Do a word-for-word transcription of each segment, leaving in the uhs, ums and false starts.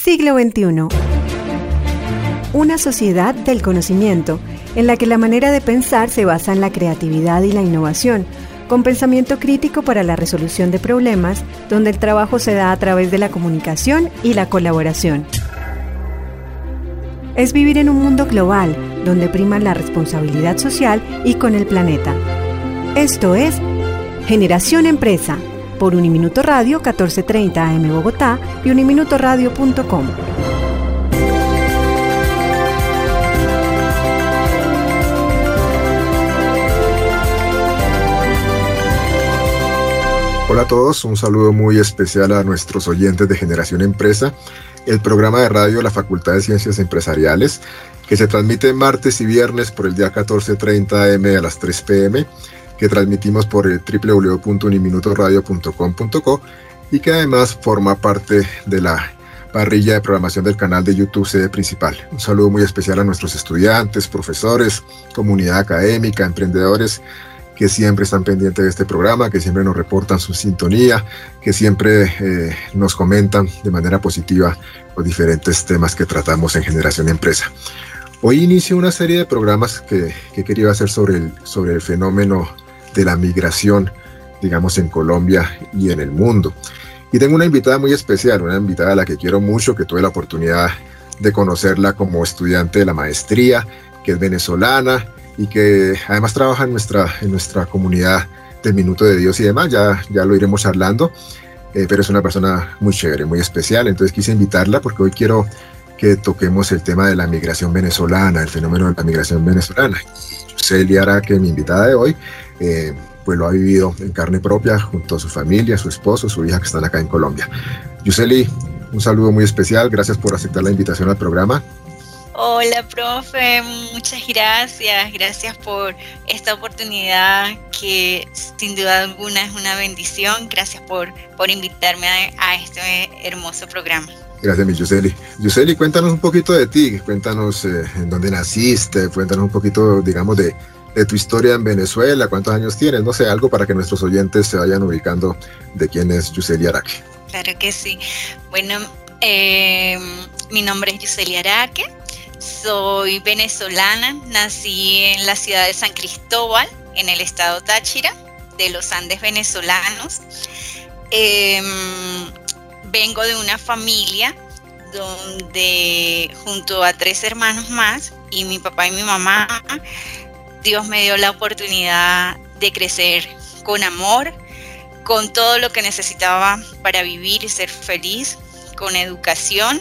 Siglo veintiuno. Una sociedad del conocimiento, en la que la manera de pensar se basa en la creatividad y la innovación, con pensamiento crítico para la resolución de problemas, donde el trabajo se da a través de la comunicación y la colaboración. Es vivir en un mundo global, donde prima la responsabilidad social y con el planeta. Esto es Generación Empresa, por Uniminuto Radio catorce treinta A M Bogotá y uniminuto radio punto com. Hola a todos, un saludo muy especial a nuestros oyentes de Generación Empresa, el programa de radio de la Facultad de Ciencias Empresariales, que se transmite martes y viernes por el día catorce treinta A M a las tres P M, que transmitimos por el doble u doble u doble u punto uniminuto radio punto com punto co y que además forma parte de la parrilla de programación del canal de YouTube Sede Principal. Un saludo muy especial a nuestros estudiantes, profesores, comunidad académica, emprendedores, que siempre están pendientes de este programa, que siempre nos reportan su sintonía, que siempre eh, nos comentan de manera positiva los diferentes temas que tratamos en Generación Empresa. Hoy inicio una serie de programas que, que quería hacer sobre el, sobre el fenómeno de la migración, digamos, en Colombia y en el mundo. Y tengo una invitada muy especial, una invitada a la que quiero mucho, que tuve la oportunidad de conocerla como estudiante de la maestría, que es venezolana y que además trabaja en nuestra, en nuestra comunidad del Minuto de Dios y demás. Ya, ya lo iremos charlando, eh, pero es una persona muy chévere, muy especial. Entonces quise invitarla porque hoy quiero que toquemos el tema de la migración venezolana, el fenómeno de la migración venezolana. Yuseli Araque, mi invitada de hoy, eh, pues lo ha vivido en carne propia junto a su familia, su esposo, su hija, que están acá en Colombia. Yuseli, un saludo muy especial, gracias por aceptar la invitación al programa. Hola, profe, muchas gracias, gracias por esta oportunidad que sin duda alguna es una bendición. Gracias por, por invitarme a, a este hermoso programa. Gracias, mi Yuseli. Yuseli, cuéntanos un poquito de ti, cuéntanos eh, en dónde naciste, cuéntanos un poquito, digamos, de, de tu historia en Venezuela, cuántos años tienes, no sé, algo para que nuestros oyentes se vayan ubicando de quién es Yuseli Araque. Claro que sí. Bueno, eh, mi nombre es Yuseli Araque, soy venezolana, nací en la ciudad de San Cristóbal, en el estado Táchira, de los Andes venezolanos. Eh, Vengo de una familia donde junto a tres hermanos más y mi papá y mi mamá, Dios me dio la oportunidad de crecer con amor, con todo lo que necesitaba para vivir y ser feliz, con educación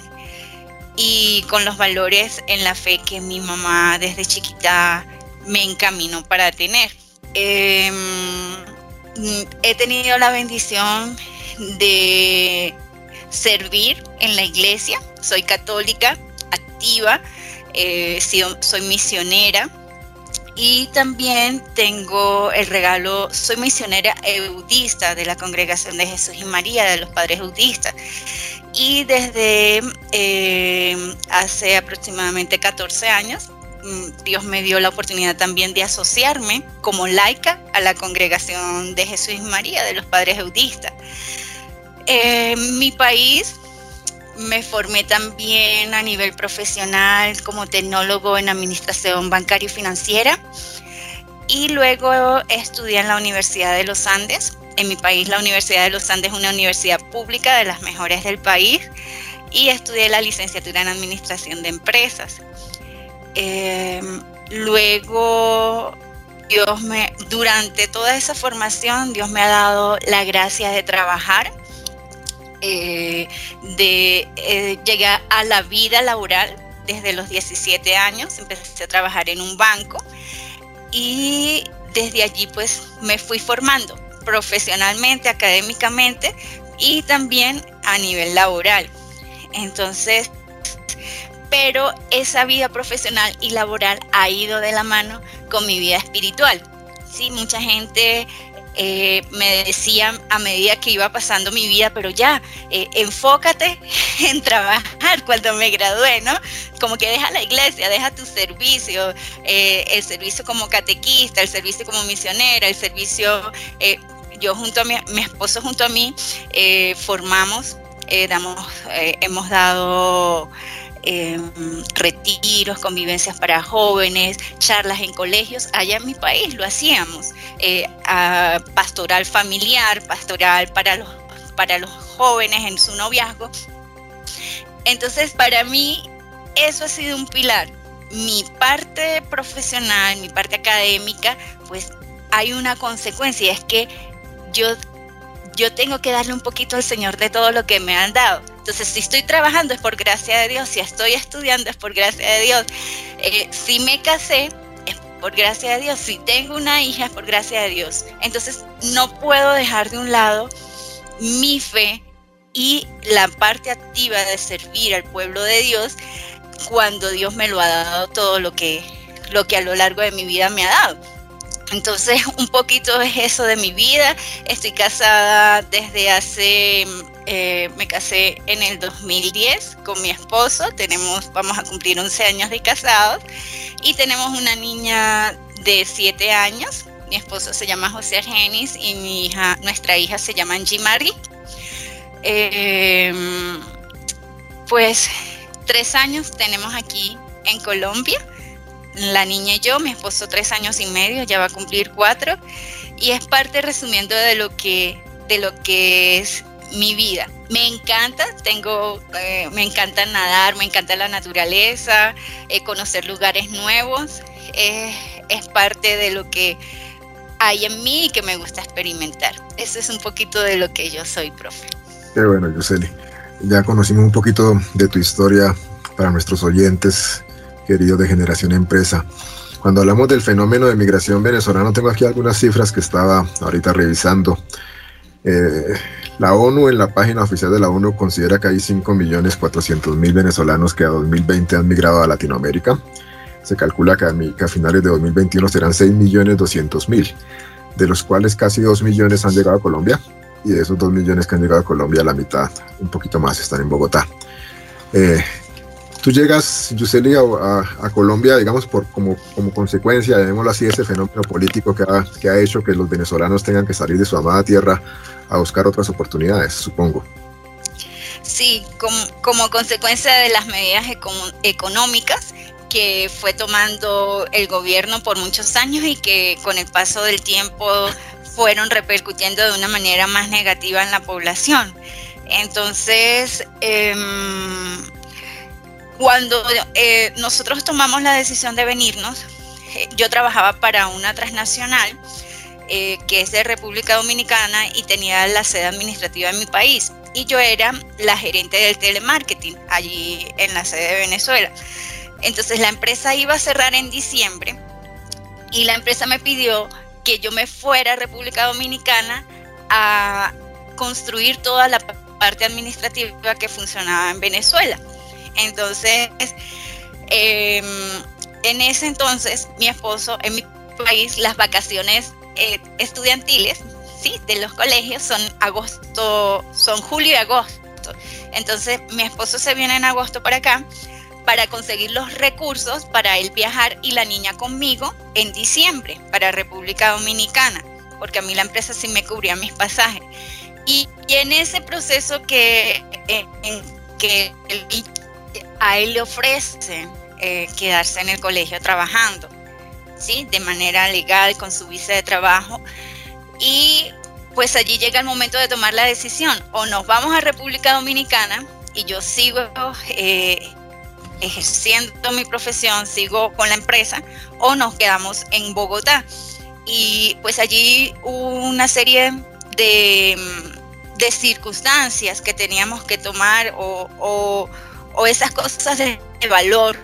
y con los valores en la fe que mi mamá desde chiquita me encaminó para tener. Eh, he tenido la bendición de servir en la iglesia, soy católica, activa, eh, soy misionera y también tengo el regalo, soy misionera eudista de la Congregación de Jesús y María, de los Padres Eudistas. Y desde eh, hace aproximadamente catorce años, Dios me dio la oportunidad también de asociarme como laica a la Congregación de Jesús y María, de los Padres Eudistas. En mi país me formé también a nivel profesional como tecnólogo en administración bancaria y financiera y luego estudié en la Universidad de los Andes. En mi país la Universidad de los Andes es una universidad pública de las mejores del país y estudié la licenciatura en administración de empresas. Eh, luego Dios me, durante toda esa formación Dios me ha dado la gracia de trabajar. Eh, de eh, llegué a la vida laboral desde los diecisiete años, empecé a trabajar en un banco y desde allí pues me fui formando profesionalmente, académicamente y también a nivel laboral. Entonces, pero esa vida profesional y laboral ha ido de la mano con mi vida espiritual. Sí, mucha gente Eh, me decían a medida que iba pasando mi vida, pero ya, eh, enfócate en trabajar cuando me gradué, ¿no? Como que deja la iglesia, deja tu servicio, eh, el servicio como catequista, el servicio como misionera, el servicio, eh, yo junto a mi, mi esposo junto a mí, eh, formamos eh, damos, eh, hemos dado eh, retiros, convivencias para jóvenes, charlas en colegios. Allá en mi país lo hacíamos, eh, a pastoral familiar, pastoral para los, para los jóvenes en su noviazgo. Entonces, para mí, eso ha sido un pilar. Mi parte profesional, mi parte académica, pues hay una consecuencia, es que yo, yo tengo que darle un poquito al Señor de todo lo que me han dado. Entonces, si estoy trabajando es por gracia de Dios, si estoy estudiando es por gracia de Dios, eh, si me casé es por gracia de Dios, si tengo una hija es por gracia de Dios. Entonces, no puedo dejar de un lado mi fe y la parte activa de servir al pueblo de Dios cuando Dios me lo ha dado todo lo que, lo que a lo largo de mi vida me ha dado. Entonces, un poquito es eso de mi vida. Estoy casada desde hace, eh, me casé en el dos mil diez con mi esposo. Tenemos, vamos a cumplir once años de casados y tenemos una niña de siete años. Mi esposo se llama José Argenis y mi hija, nuestra hija se llama Angie Marie. Eh, pues tres años tenemos aquí en Colombia, la niña y yo, mi esposo tres años y medio, ya va a cumplir cuatro, y es parte, resumiendo, de lo que, de lo que es mi vida. Me encanta, tengo, eh, me encanta nadar, me encanta la naturaleza, eh, conocer lugares nuevos, eh, es parte de lo que hay en mí y que me gusta experimentar. Eso es un poquito de lo que yo soy, profe. Qué bueno, Yuseli. Ya conocimos un poquito de tu historia para nuestros oyentes queridos de Generación Empresa. Cuando hablamos del fenómeno de migración venezolano, tengo aquí algunas cifras que estaba ahorita revisando. Eh, la ONU, en la página oficial de la ONU, considera que hay cinco millones cuatrocientos mil venezolanos que a dos mil veinte han migrado a Latinoamérica. Se calcula que a, que a finales de dos mil veintiuno serán seis millones doscientos mil, de los cuales casi dos millones han llegado a Colombia. Y de esos dos millones que han llegado a Colombia, la mitad, un poquito más, están en Bogotá. Eh, tú llegas, Yuseli, a, a, a Colombia, digamos, por, como, como consecuencia, llamémoslo así, ese fenómeno político que ha, que ha hecho que los venezolanos tengan que salir de su amada tierra a buscar otras oportunidades, supongo. Sí, como, como consecuencia de las medidas econ- económicas que fue tomando el gobierno por muchos años y que con el paso del tiempo fueron repercutiendo de una manera más negativa en la población. Entonces, eh, cuando eh, nosotros tomamos la decisión de venirnos, eh, yo trabajaba para una transnacional eh, que es de República Dominicana y tenía la sede administrativa en mi país. Y yo era la gerente del telemarketing allí en la sede de Venezuela. Entonces la empresa iba a cerrar en diciembre y la empresa me pidió que yo me fuera a República Dominicana a construir toda la parte administrativa que funcionaba en Venezuela. Entonces, eh, en ese entonces, mi esposo, en mi país, las vacaciones eh, estudiantiles, ¿sí?, de los colegios son agosto, son julio y agosto. Entonces, mi esposo se viene en agosto para acá para conseguir los recursos para él viajar y la niña conmigo en diciembre para República Dominicana, porque a mí la empresa sí me cubría mis pasajes. Y, y en ese proceso que, en, en que él, a él le ofrecen eh, quedarse en el colegio trabajando, ¿sí?, de manera legal con su visa de trabajo, y pues allí llega el momento de tomar la decisión: o nos vamos a República Dominicana y yo sigo eh, ejerciendo mi profesión, sigo con la empresa, o nos quedamos en Bogotá. Y pues allí hubo una serie de, de circunstancias que teníamos que tomar, o, o, o esas cosas de, de valor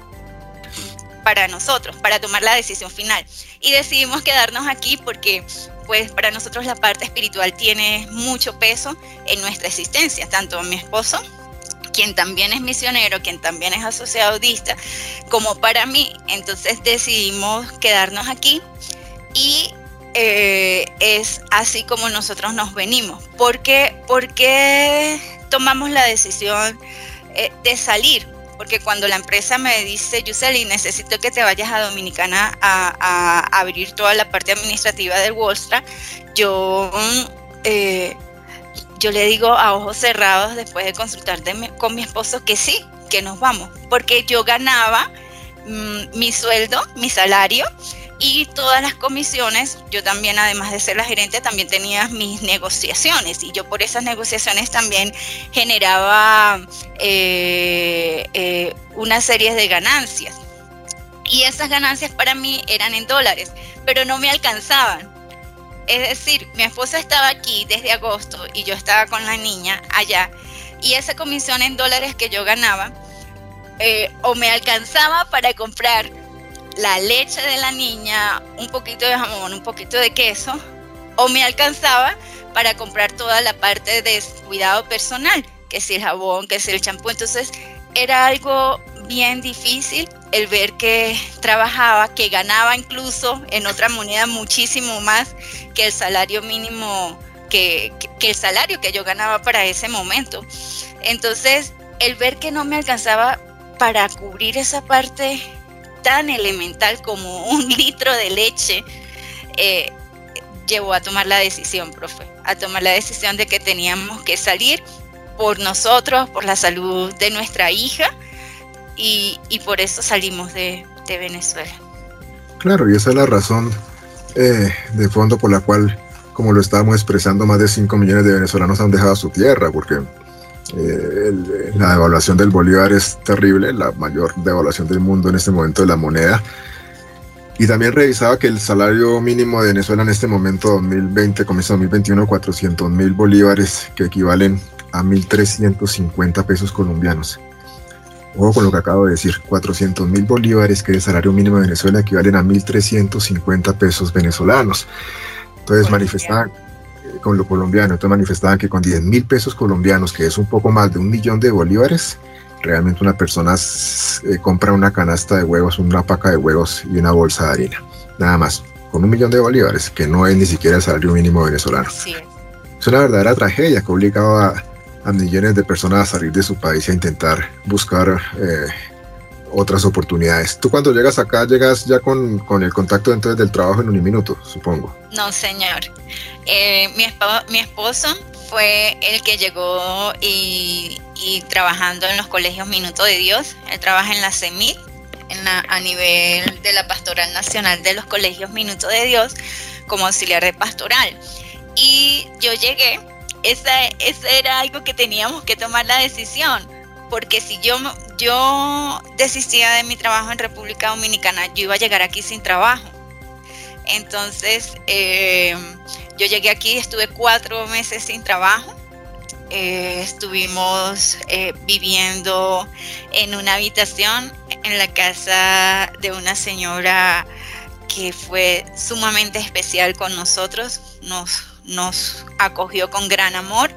para nosotros, para tomar la decisión final. Y decidimos quedarnos aquí porque pues para nosotros la parte espiritual tiene mucho peso en nuestra existencia, tanto mi esposo, quien también es misionero, quien también es asociadista, como para mí. Entonces decidimos quedarnos aquí y eh, es así como nosotros nos venimos. ¿Por qué, por qué tomamos la decisión eh, de salir? Porque cuando la empresa me dice: Yuseli, necesito que te vayas a Dominicana a, a, a abrir toda la parte administrativa del Wallstra, yo... Eh, yo le digo a ojos cerrados, después de consultar de mi, con mi esposo, que sí, que nos vamos, porque yo ganaba mmm, mi sueldo, mi salario, y todas las comisiones. Yo también, además de ser la gerente, también tenía mis negociaciones, y yo por esas negociaciones también generaba eh, eh, una serie de ganancias, y esas ganancias para mí eran en dólares, pero no me alcanzaban. Es decir, mi esposa estaba aquí desde agosto y yo estaba con la niña allá, y esa comisión en dólares que yo ganaba eh, o me alcanzaba para comprar la leche de la niña, un poquito de jamón, un poquito de queso, o me alcanzaba para comprar toda la parte de cuidado personal, que si el jabón, que si el champú. Entonces era algo bien difícil el ver que trabajaba, que ganaba incluso en otra moneda muchísimo más que el salario mínimo, que, que, que el salario que yo ganaba para ese momento. Entonces el ver que no me alcanzaba para cubrir esa parte tan elemental como un litro de leche, eh, llevó a tomar la decisión, profe, a tomar la decisión de que teníamos que salir por nosotros, por la salud de nuestra hija, y, y por eso salimos de, de Venezuela. Claro, y esa es la razón eh, de fondo por la cual, como lo estábamos expresando, más de cinco millones de venezolanos han dejado su tierra, porque Eh, el, la devaluación del bolívar es terrible, la mayor devaluación del mundo en este momento de la moneda. Y también revisaba que el salario mínimo de Venezuela en este momento, dos mil veinte, comienza dos mil veintiuno, cuatrocientos mil bolívares, que equivalen a mil trescientos cincuenta pesos colombianos. Ojo con lo que acabo de decir, cuatrocientos mil bolívares, que es el salario mínimo de Venezuela, equivalen a mil trescientos cincuenta pesos venezolanos. Entonces manifestaban con lo colombiano, entonces manifestaban que con diez mil pesos colombianos, que es un poco más de un millón de bolívares, realmente una persona eh, compra una canasta de huevos, una paca de huevos y una bolsa de harina, nada más, con un millón de bolívares, que no es ni siquiera el salario mínimo venezolano. Sí. Es una verdadera tragedia que obligaba a, a millones de personas a salir de su país e intentar buscar eh, otras oportunidades. Tú cuando llegas acá, llegas ya con, con el contacto entonces del trabajo en Uniminuto, supongo. No, señor. Eh, mi, esp- mi esposo fue el que llegó y, y trabajando en los colegios Minuto de Dios. Él trabaja en la CEMID, en la, a nivel de la Pastoral Nacional de los Colegios Minuto de Dios, como auxiliar de pastoral. Y yo llegué, esa, esa era algo que teníamos que tomar la decisión, porque si yo, yo desistía de mi trabajo en República Dominicana, yo iba a llegar aquí sin trabajo. Entonces, eh, yo llegué aquí, estuve cuatro meses sin trabajo, eh, estuvimos eh, viviendo en una habitación en la casa de una señora que fue sumamente especial con nosotros, nos, nos acogió con gran amor,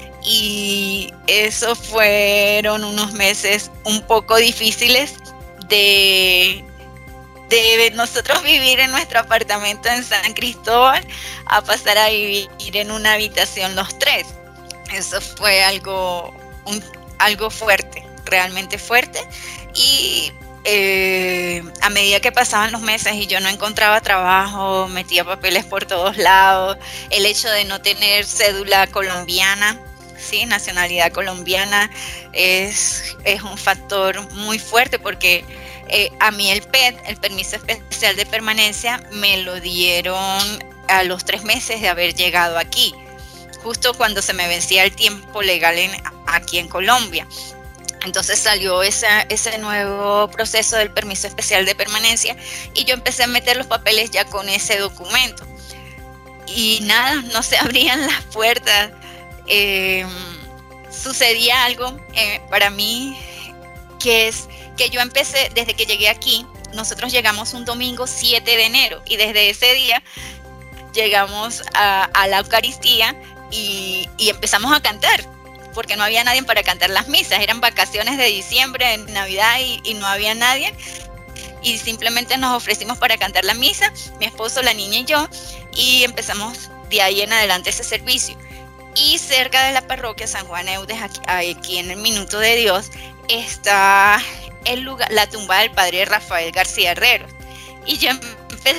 y eso fueron unos meses un poco difíciles de... de nosotros vivir en nuestro apartamento en San Cristóbal a pasar a vivir en una habitación los tres. Eso fue algo, un, algo fuerte, realmente fuerte. Y eh, a medida que pasaban los meses y yo no encontraba trabajo, metía papeles por todos lados, el hecho de no tener cédula colombiana, ¿sí? Nacionalidad colombiana, es, es un factor muy fuerte, porque Eh, a mí el P E T, el permiso especial de permanencia, me lo dieron a los tres meses de haber llegado aquí, justo cuando se me vencía el tiempo legal en, aquí en Colombia. Entonces salió esa, ese nuevo proceso del permiso especial de permanencia, y yo empecé a meter los papeles ya con ese documento. Y nada, no se abrían las puertas. Eh, sucedía algo eh, para mí que es que yo empecé, desde que llegué aquí, nosotros llegamos un domingo siete de enero, y desde ese día llegamos a, a la Eucaristía y, y empezamos a cantar, porque no había nadie para cantar las misas, eran vacaciones de diciembre, en Navidad, y, y no había nadie, y simplemente nos ofrecimos para cantar la misa, mi esposo, la niña y yo, y empezamos de ahí en adelante ese servicio. Y cerca de la parroquia San Juan Eudes, aquí, aquí en el Minuto de Dios, está el lugar, la tumba del padre Rafael García Herreros, y yo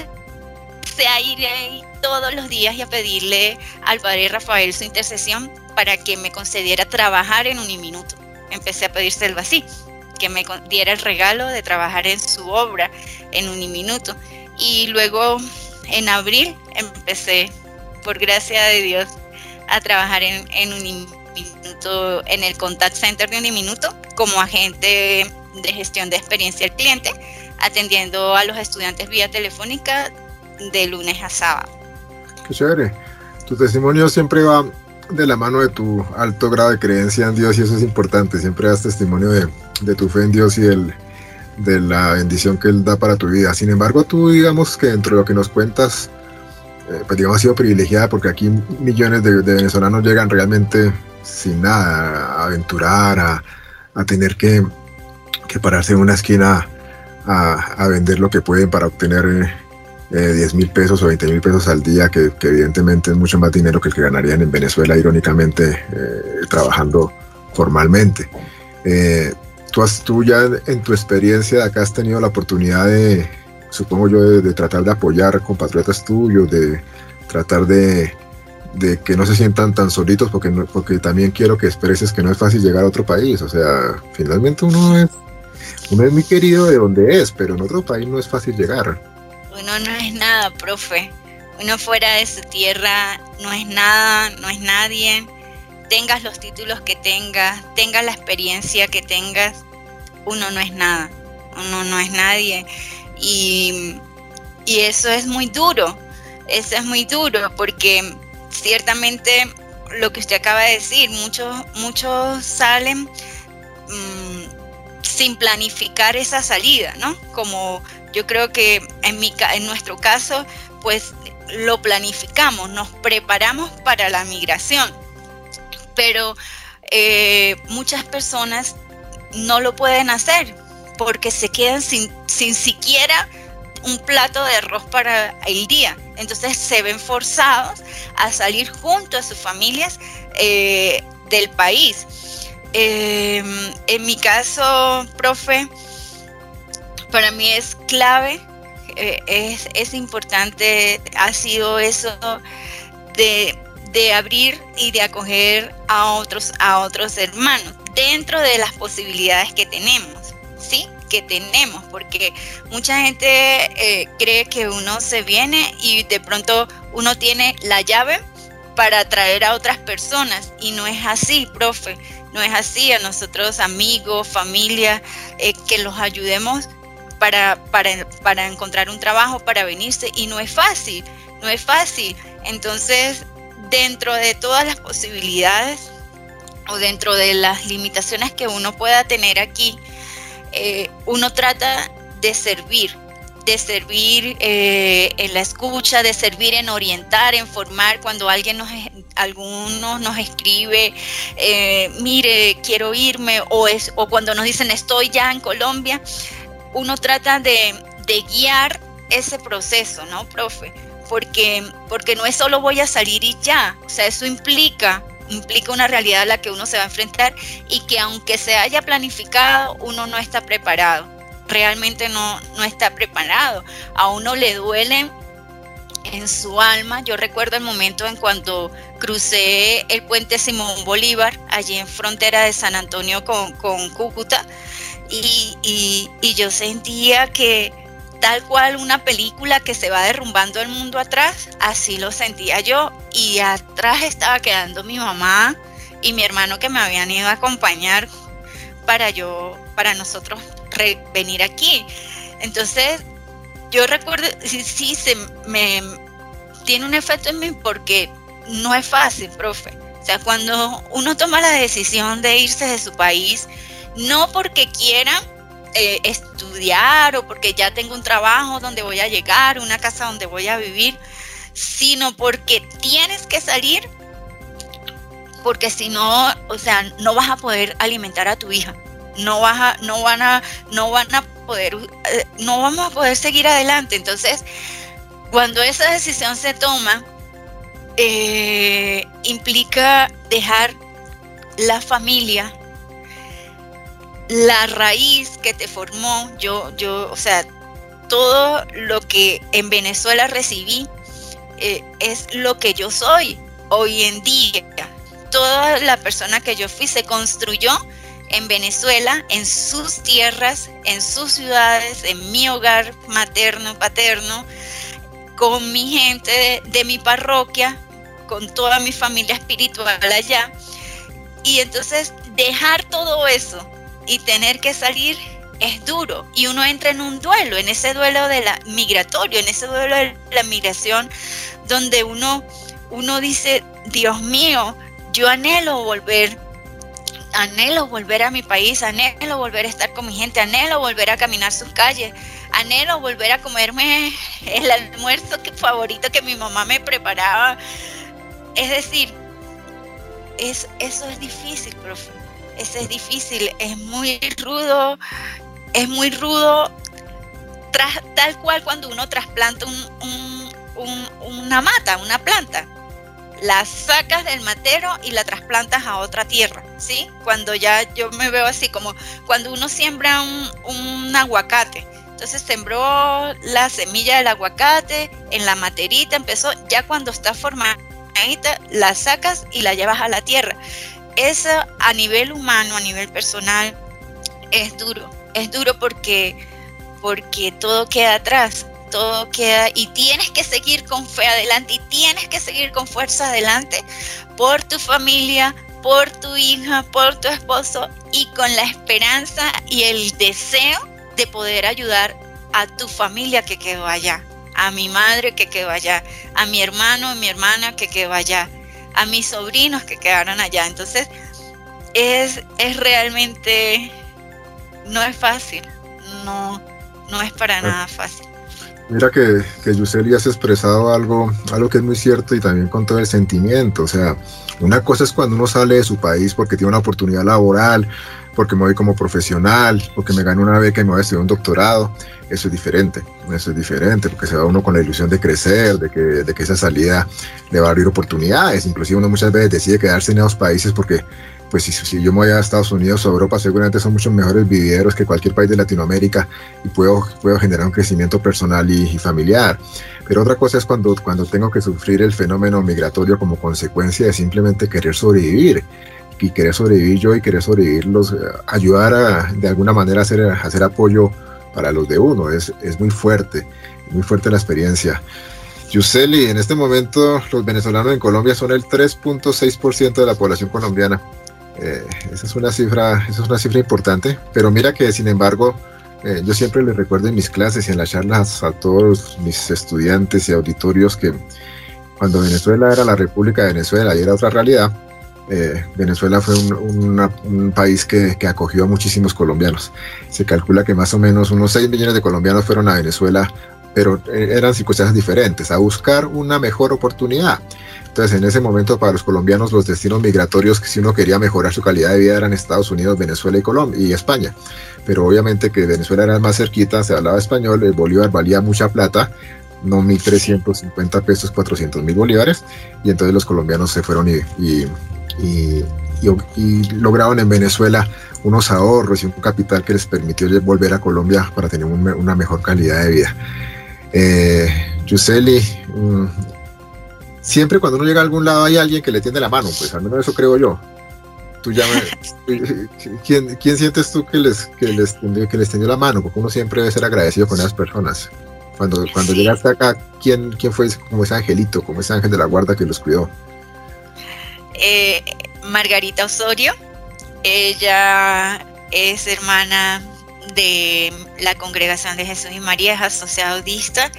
empecé a ir ahí todos los días y a pedirle al padre Rafael su intercesión para que me concediera trabajar en Uniminuto. Empecé a pedírselo así, que me diera el regalo de trabajar en su obra en Uniminuto. Y luego en abril empecé, por gracia de Dios, a trabajar en, en Uniminuto, en el Contact Center de Uniminuto, como agente de gestión de experiencia al cliente, atendiendo a los estudiantes vía telefónica de lunes a sábado. Qué chévere. Tu testimonio siempre va de la mano de tu alto grado de creencia en Dios, y eso es importante. Siempre das testimonio de, de tu fe en Dios y del, de la bendición que Él da para tu vida. Sin embargo, tú, digamos que dentro de lo que nos cuentas, eh, pues digamos, has sido privilegiada, porque aquí millones de, de venezolanos llegan realmente sin nada, a aventurar, a, a tener que, que pararse en una esquina a, a vender lo que pueden para obtener eh, diez mil pesos o veinte mil pesos al día, que, que evidentemente es mucho más dinero que el que ganarían en Venezuela, irónicamente, eh, trabajando formalmente. Eh, tú, has, tú ya en tu experiencia de acá has tenido la oportunidad de, supongo yo, de, de tratar de apoyar compatriotas tuyos, de tratar de, de que no se sientan tan solitos, porque, no, porque también quiero que expreses que no es fácil llegar a otro país. O sea, finalmente uno es, uno es muy querido de donde es, pero en otro país no es fácil llegar. Uno no es nada, profe. Uno fuera de su tierra no es nada, no es nadie. Tengas los títulos que tengas, tengas la experiencia que tengas, uno no es nada. Uno no es nadie. Y, y eso es muy duro. Eso es muy duro porque ciertamente lo que usted acaba de decir, muchos, muchos salen mmm, sin planificar esa salida, ¿no? Como yo creo que en, mi, en nuestro caso, pues lo planificamos, nos preparamos para la migración, pero eh, muchas personas no lo pueden hacer porque se quedan sin, sin siquiera un plato de arroz para el día. Entonces se ven forzados a salir junto a sus familias eh, del país. Eh, en mi caso, profe, para mí es clave, eh, es, es importante, ha sido eso de, de abrir y de acoger a otros, a otros hermanos dentro de las posibilidades que tenemos, ¿sí? que tenemos, porque mucha gente eh, cree que uno se viene y de pronto uno tiene la llave para atraer a otras personas, y no es así, profe, no es así. A nosotros, amigos, familia, eh, que los ayudemos para, para, para encontrar un trabajo, para venirse, y no es fácil, no es fácil. Entonces, dentro de todas las posibilidades o dentro de las limitaciones que uno pueda tener aquí, Eh, uno trata de servir, de servir eh, en la escucha, de servir en orientar, en formar. Cuando alguien nos, algunos nos escribe, eh, mire, quiero irme, o, es, o cuando nos dicen estoy ya en Colombia, uno trata de, de guiar ese proceso, ¿no, profe? Porque, porque no es solo voy a salir y ya, o sea, eso implica... implica una realidad a la que uno se va a enfrentar, y que aunque se haya planificado, uno no está preparado, realmente no, no está preparado. A uno le duele en su alma. Yo recuerdo el momento en cuando crucé el puente Simón Bolívar, allí en frontera de San Antonio con, con Cúcuta, y, y, y yo sentía que tal cual una película que se va derrumbando el mundo atrás, así lo sentía yo, y atrás estaba quedando mi mamá y mi hermano, que me habían ido a acompañar para yo, para nosotros re- venir aquí. Entonces, yo recuerdo, sí, sí, se me tiene un efecto en mí, porque no es fácil, profe. O sea, cuando uno toma la decisión de irse de su país, no porque quiera Eh, estudiar o porque ya tengo un trabajo donde voy a llegar, una casa donde voy a vivir, sino porque tienes que salir, porque si no, o sea, no vas a poder alimentar a tu hija, no vas a, no van a, no van a poder, eh, no vamos a poder seguir adelante. Entonces, cuando esa decisión se toma, eh, implica dejar la familia, la raíz que te formó. Yo, yo, o sea, todo lo que en Venezuela recibí eh, es lo que yo soy hoy en día. toda la persona que yo fui se construyó en Venezuela, en sus tierras, en sus ciudades, en mi hogar materno, paterno, con mi gente de, de mi parroquia, con toda mi familia espiritual allá. Y entonces dejar todo eso y tener que salir es duro, y uno entra en un duelo, en ese duelo de la migratorio, en ese duelo de la migración, donde uno, uno dice, Dios mío, yo anhelo volver, anhelo volver a mi país, anhelo volver a estar con mi gente, anhelo volver a caminar sus calles, anhelo volver a comerme el almuerzo que, favorito que mi mamá me preparaba. Es decir, es, eso es difícil, profe, eso es difícil, es muy rudo. Es muy rudo, tras, tal cual cuando uno trasplanta un, un, un, una mata, una planta. La sacas del matero y la trasplantas a otra tierra, ¿sí? Cuando ya yo me veo así, como cuando uno siembra un, un aguacate. Entonces sembró la semilla del aguacate en la materita, empezó, ya cuando está formadita, la sacas y la llevas a la tierra. Eso a nivel humano, a nivel personal, es duro. Es duro porque, porque todo queda atrás, todo queda, y tienes que seguir con fe adelante, y tienes que seguir con fuerza adelante por tu familia, por tu hija, por tu esposo, y con la esperanza y el deseo de poder ayudar a tu familia que quedó allá, a mi madre que quedó allá, a mi hermano y mi hermana que quedó allá, a mis sobrinos que quedaron allá. Entonces es, es realmente... no es fácil, no, no es para nada fácil. Mira que, que Yuseli has expresado algo, algo que es muy cierto, y también con todo el sentimiento. O sea, una cosa es cuando uno sale de su país porque tiene una oportunidad laboral, porque me voy como profesional, porque me gano una beca y me voy a estudiar un doctorado. Eso es diferente, eso es diferente, porque se va uno con la ilusión de crecer, de que, de que esa salida le va a abrir oportunidades. Inclusive uno muchas veces decide quedarse en esos países porque, pues si, si yo me voy a Estados Unidos o Europa, seguramente son muchos mejores viveros que cualquier país de Latinoamérica, y puedo, puedo generar un crecimiento personal y, y familiar. Pero otra cosa es cuando, cuando tengo que sufrir el fenómeno migratorio como consecuencia de simplemente querer sobrevivir, y querer sobrevivir yo y querer sobrevivir los, ayudar a, de alguna manera a hacer, a hacer apoyo para los de uno. Es, es muy fuerte, muy fuerte la experiencia. Yuseli, en este momento los venezolanos en Colombia son el tres punto seis por ciento de la población colombiana. Eh, esa es una cifra, esa es una cifra importante, pero mira que sin embargo, eh, yo siempre les recuerdo en mis clases y en las charlas a todos mis estudiantes y auditorios que cuando Venezuela era la República de Venezuela y era otra realidad, eh, Venezuela fue un, una, un país que, que acogió a muchísimos colombianos. Se calcula que más o menos unos seis millones de colombianos fueron a Venezuela, pero eran circunstancias diferentes, a buscar una mejor oportunidad. Entonces, en ese momento, para los colombianos, los destinos migratorios, si uno quería mejorar su calidad de vida, eran Estados Unidos, Venezuela y Colombia y España. Pero obviamente que Venezuela era más cerquita, se hablaba español, el bolívar valía mucha plata, no mil trescientos cincuenta pesos, cuatrocientos mil bolívares, y entonces los colombianos se fueron y, y, y, y, y lograron en Venezuela unos ahorros y un capital que les permitió volver a Colombia para tener un, una mejor calidad de vida. Eh, Yuseli, mmm, siempre cuando uno llega a algún lado hay alguien que le tiende la mano, pues al menos eso creo yo. Tú ya me, ¿quién, ¿Quién sientes tú que les, que, les tendió, que les tendió la mano? Porque uno siempre debe ser agradecido con esas personas. Cuando, cuando sí. llegaste acá, ¿quién, ¿quién fue como ese angelito, como ese ángel de la guarda que los cuidó? Eh, Margarita Osorio, ella es hermana de la Congregación de Jesús y María, es asociada audista.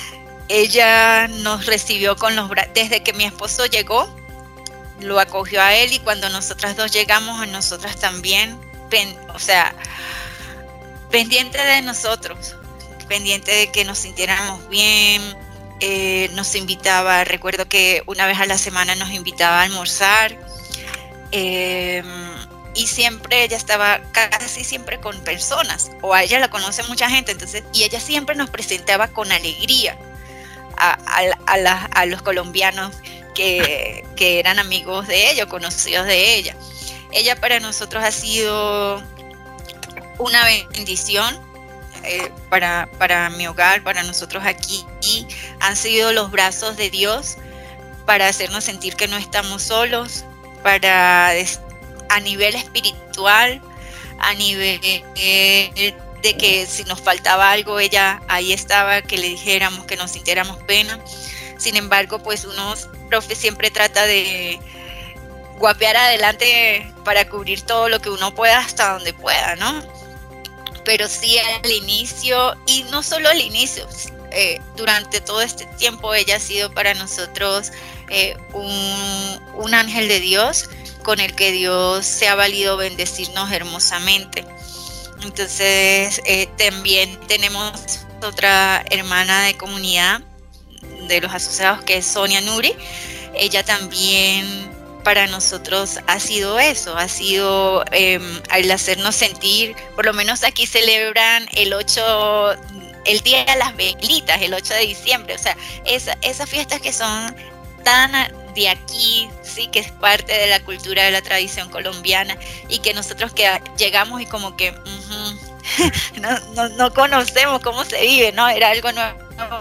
Ella nos recibió con los brazos, desde que mi esposo llegó, lo acogió a él, y cuando nosotras dos llegamos, a nosotras también, pen, o sea, pendiente de nosotros, pendiente de que nos sintiéramos bien, eh, nos invitaba, recuerdo que una vez a la semana nos invitaba a almorzar, eh, y siempre ella estaba casi siempre con personas, o a ella la conoce mucha gente, entonces, y ella siempre nos presentaba con alegría a, a, a, la, a los colombianos que, que eran amigos de ella, conocidos de ella. Ella para nosotros ha sido una bendición, eh, para, para mi hogar, para nosotros aquí, y han sido los brazos de Dios para hacernos sentir que no estamos solos, para a nivel espiritual, a nivel eh, de que si nos faltaba algo, ella ahí estaba, que le dijéramos, que nos sintiéramos pena. Sin embargo, pues uno, profe, siempre trata de guapear adelante para cubrir todo lo que uno pueda hasta donde pueda, ¿no? Pero sí al inicio, y no solo al inicio, eh, durante todo este tiempo ella ha sido para nosotros eh, un, un ángel de Dios con el que Dios se ha valido bendecirnos hermosamente. Entonces eh, también tenemos otra hermana de comunidad de los asociados que es Sonia Nuri. Ella también para nosotros ha sido eso, ha sido eh, el hacernos sentir, por lo menos aquí celebran el ocho, el Día de las Velitas, el ocho de diciembre, o sea, esa, esas fiestas que son tan de aquí, sí, que es parte de la cultura, de la tradición colombiana, y que nosotros que llegamos y como que uh-huh, no, no, no conocemos cómo se vive, ¿no? Era algo nuevo.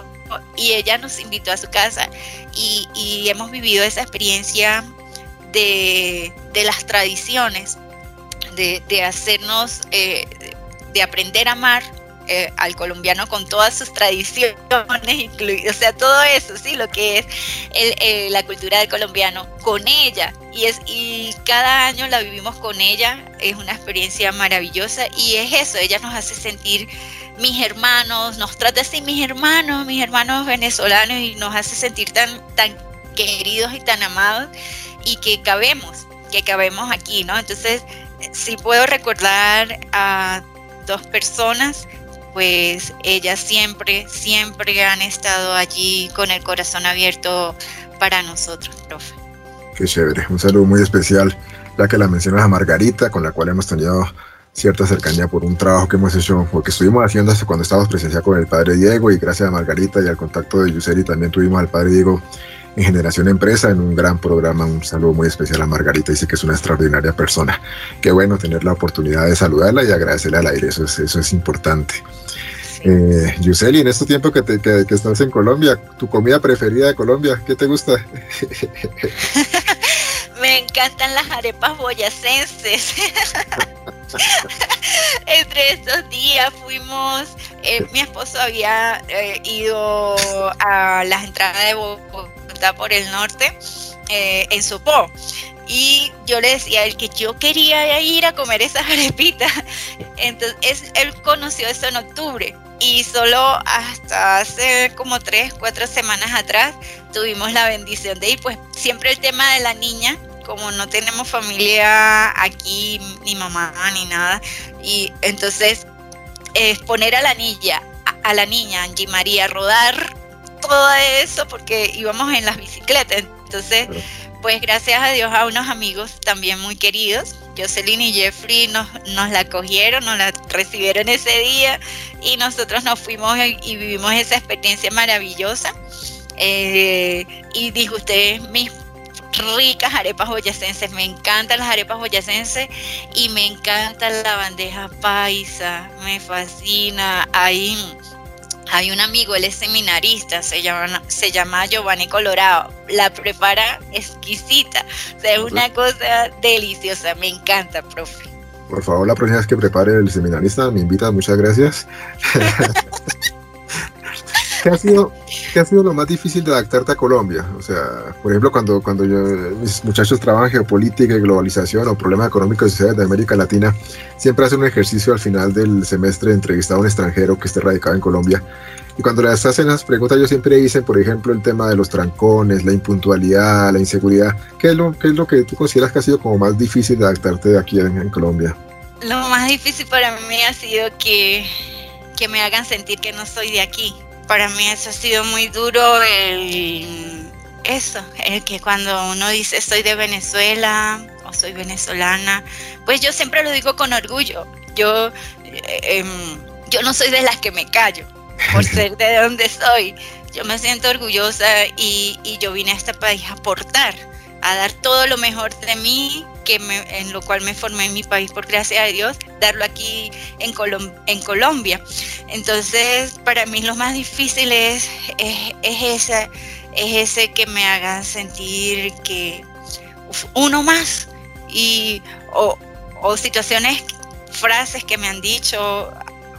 Y ella nos invitó a su casa y, y hemos vivido esa experiencia de, de las tradiciones, de, de hacernos, eh, de aprender a amar eh, al colombiano con todas sus tradiciones, incluidas, o sea, todo eso, sí, lo que es el, eh, la cultura del colombiano con ella. Y, es, y cada año la vivimos con ella, es una experiencia maravillosa y es eso, ella nos hace sentir mis hermanos, nos trata así mis hermanos, mis hermanos venezolanos y nos hace sentir tan, tan queridos y tan amados y que cabemos, que cabemos aquí, ¿no? Entonces, si puedo recordar a dos personas, pues ellas siempre, siempre han estado allí con el corazón abierto para nosotros, profe. Qué chévere, un saludo muy especial, la que la mencionas a Margarita, con la cual hemos tenido cierta cercanía por un trabajo que hemos hecho, o que estuvimos haciendo hasta cuando estábamos presenciados con el padre Diego, y gracias a Margarita y al contacto de Yuseli también tuvimos al padre Diego en Generación Empresa, en un gran programa. Un saludo muy especial a Margarita, dice que es una extraordinaria persona. Qué bueno tener la oportunidad de saludarla y agradecerle al aire, eso es, eso es importante. Sí. Eh, Yuseli, en este tiempo que, te, que, que estás en Colombia, ¿tu comida preferida de Colombia, qué te gusta? Me encantan las arepas boyacenses. Entre estos días fuimos, eh, mi esposo había eh, ido a las entradas de Bogotá por el norte, eh, en Sopó, y yo le decía a él que yo quería ir a comer esas arepitas. Entonces él conoció eso en octubre y solo hasta hace como tres, cuatro semanas atrás tuvimos la bendición de ir. Pues siempre el tema de la niña, como no tenemos familia aquí, ni mamá, ni nada, y entonces es poner a la niña, a, a la niña, Angie María, a rodar todo eso, porque íbamos en las bicicletas. Entonces, pues gracias a Dios, a unos amigos también muy queridos, Jocelyn y Jeffrey, nos, nos la cogieron, nos la recibieron ese día, y nosotros nos fuimos y, y vivimos esa experiencia maravillosa. Eh, y dijo usted, mis ricas arepas boyacenses, me encantan las arepas boyacenses y me encanta la bandeja paisa, me fascina. Hay, hay un amigo, él es seminarista, se llama, se llama Giovanni Colorado, la prepara exquisita, o sea, es una cosa deliciosa, me encanta, profe. Por favor, la próxima vez que prepare el seminarista, me invita, muchas gracias. ¿Qué ha sido, qué ha sido lo más difícil de adaptarte a Colombia? O sea, por ejemplo, cuando, cuando yo, mis muchachos trabajan geopolítica y globalización o problemas económicos y sociales de América Latina, siempre hacen un ejercicio al final del semestre de entrevistar a un extranjero que esté radicado en Colombia. Y cuando les hacen las preguntas, ellos siempre dicen, por ejemplo, el tema de los trancones, la impuntualidad, la inseguridad. ¿Qué es lo, qué es lo que tú consideras que ha sido como más difícil de adaptarte de aquí en, en Colombia? Lo más difícil para mí ha sido que, que me hagan sentir que no soy de aquí. Para mí eso ha sido muy duro, el, eso, el que cuando uno dice soy de Venezuela o soy venezolana, pues yo siempre lo digo con orgullo. Yo, eh, eh, yo no soy de las que me callo por ser de donde soy. Yo me siento orgullosa y, y yo vine a este país a aportar, a dar todo lo mejor de mí, que me, en lo cual me formé en mi país, por gracia de Dios, darlo aquí en, Colom- en Colombia. Entonces, para mí lo más difícil es, es, es, esa, es ese que me hagan sentir que uno más, y o, o situaciones, frases que me han dicho,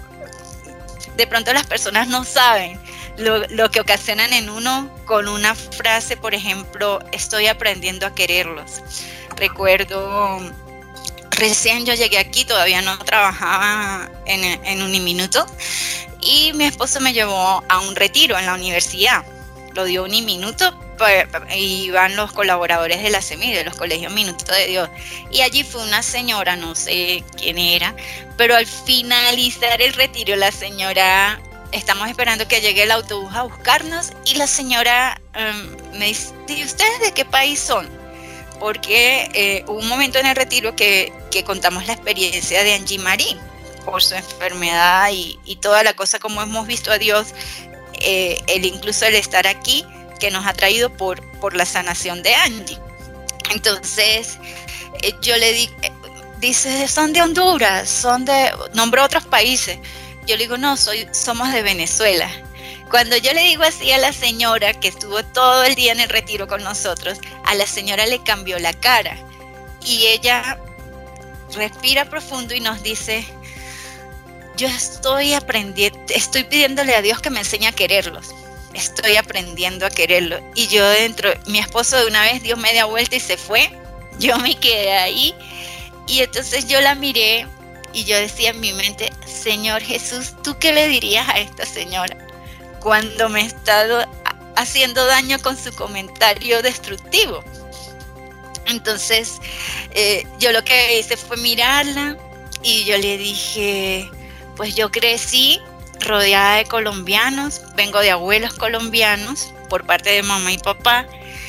de pronto las personas no saben lo, lo que ocasionan en uno con una frase, por ejemplo, estoy aprendiendo a quererlos. Recuerdo, recién yo llegué aquí, todavía no trabajaba en, en Uniminuto, y mi esposo me llevó a un retiro en la universidad. Lo dio Uniminuto, y van los colaboradores de la SEMI, de los colegios Minuto de Dios. Y allí fue una señora, no sé quién era, pero al finalizar el retiro, la señora, estamos esperando que llegue el autobús a buscarnos, y la señora um, me dice, ¿y ustedes de qué país son? Porque eh, hubo un momento en el retiro que, que contamos la experiencia de Angie Marie por su enfermedad y, y toda la cosa, como hemos visto a Dios, eh, el, incluso el estar aquí, que nos ha traído por, por la sanación de Angie. Entonces, eh, yo le di, eh, dice, son de Honduras, son de, nombró otros países. Yo le digo, no, soy, somos de Venezuela. Cuando yo le digo así a la señora, que estuvo todo el día en el retiro con nosotros, a la señora le cambió la cara. Y ella respira profundo y nos dice, yo estoy aprendiendo, estoy pidiéndole a Dios que me enseñe a quererlos. Estoy aprendiendo a quererlo. Y yo dentro, mi esposo de una vez dio media vuelta y se fue. Yo me quedé ahí. Y entonces yo la miré y yo decía en mi mente, Señor Jesús, ¿tú qué le dirías a esta señora cuando me ha estado haciendo daño con su comentario destructivo? Entonces eh, yo lo que hice fue mirarla y yo le dije, pues yo crecí rodeada de colombianos, vengo de abuelos colombianos por parte de mamá y papá,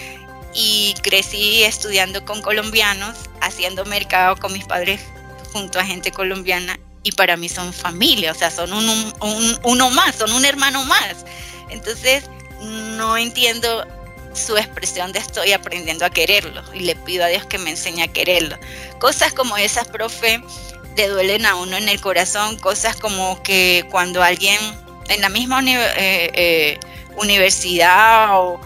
y crecí estudiando con colombianos, haciendo mercado con mis padres junto a gente colombiana, y para mí son familia, o sea, son un, un, un, uno más, son un hermano más. Entonces no entiendo su expresión de estoy aprendiendo a quererlo, y le pido a Dios que me enseñe a quererlo. Cosas como esas, profe, le duelen a uno en el corazón, cosas como que cuando alguien en la misma uni- eh, eh, universidad o,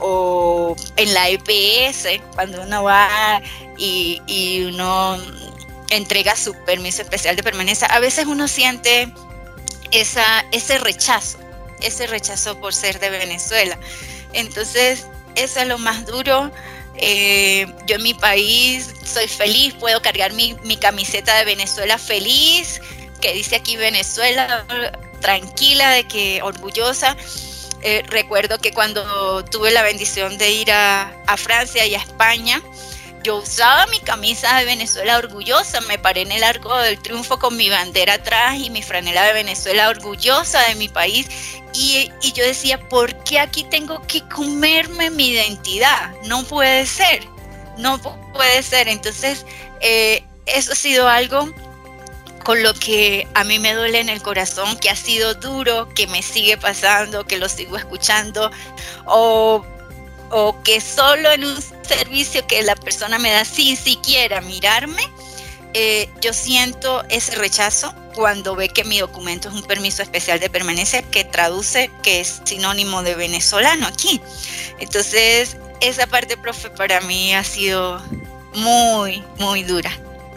o en la E P S, cuando uno va y, y uno entrega su permiso especial de permanencia, a veces uno siente esa, ese rechazo, ese rechazo por ser de Venezuela. Entonces, eso es lo más duro. Eh, yo en mi país soy feliz, puedo cargar mi, mi camiseta de Venezuela feliz, que dice aquí Venezuela, tranquila, de que orgullosa. Eh, recuerdo que cuando tuve la bendición de ir a, a Francia y a España, yo usaba mi camisa de Venezuela orgullosa, me paré en el Arco del Triunfo con mi bandera atrás y mi franela de Venezuela orgullosa de mi país, y, y yo decía, ¿por qué aquí tengo que comerme mi identidad? No puede ser, no puede ser. Entonces, eh, eso ha sido algo con lo que a mí me duele en el corazón, que ha sido duro, que me sigue pasando, que lo sigo escuchando, o... o que solo en un servicio que la persona me da sin siquiera mirarme, eh, yo siento ese rechazo cuando ve que mi documento es un permiso especial de permanencia, que traduce que es sinónimo de venezolano aquí. Entonces, esa parte, profe, para mí ha sido muy, muy dura.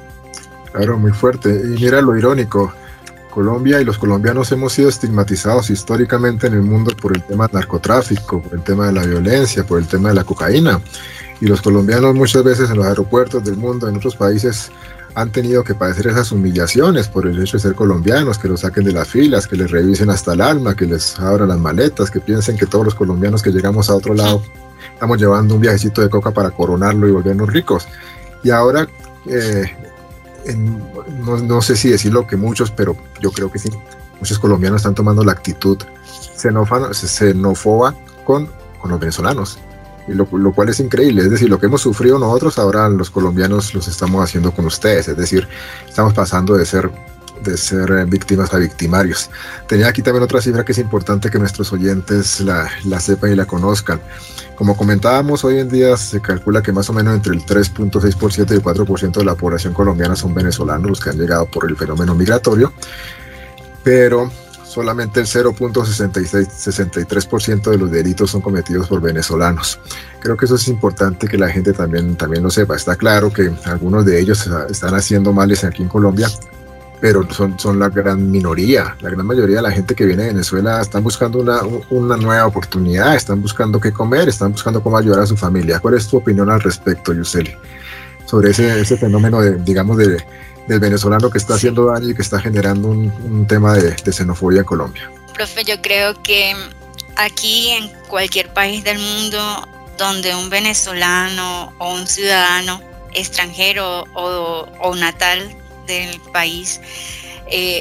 Claro, muy fuerte. Y mira lo irónico, Colombia y los colombianos hemos sido estigmatizados históricamente en el mundo por el tema del narcotráfico, por el tema de la violencia, por el tema de la cocaína. Y los colombianos muchas veces en los aeropuertos del mundo, en otros países, han tenido que padecer esas humillaciones por el hecho de ser colombianos, que los saquen de las filas, que les revisen hasta el alma, que les abran las maletas, que piensen que todos los colombianos que llegamos a otro lado estamos llevando un viajecito de coca para coronarlo y volvernos ricos. Y ahora... Eh, En, no, no sé si decirlo que muchos, pero yo creo que sí, muchos colombianos están tomando la actitud xenófoba, xenófoba con, con los venezolanos, y lo, lo cual es increíble. Es decir, lo que hemos sufrido nosotros, ahora los colombianos los estamos haciendo con ustedes. Es decir, estamos pasando de ser, de ser víctimas a victimarios. Tenía aquí también otra cifra que es importante que nuestros oyentes la, la sepan y la conozcan. Como comentábamos, hoy en día se calcula que más o menos entre el tres punto seis por ciento y el cuatro por ciento de la población colombiana son venezolanos, los que han llegado por el fenómeno migratorio, pero solamente el cero punto sesenta y tres por ciento de los delitos son cometidos por venezolanos. Creo que eso es importante que la gente también, también lo sepa. Está claro que algunos de ellos están haciendo males aquí en Colombia, pero son, son la gran minoría. La gran mayoría de la gente que viene de Venezuela están buscando una, una nueva oportunidad, están buscando qué comer, están buscando cómo ayudar a su familia. ¿Cuál es tu opinión al respecto, Yuseli, sobre ese, ese fenómeno, de, digamos, de, del venezolano que está haciendo daño y que está generando un, un tema de, de xenofobia en Colombia? Profe, yo creo que aquí, en cualquier país del mundo donde un venezolano o un ciudadano extranjero o, o natal del país eh,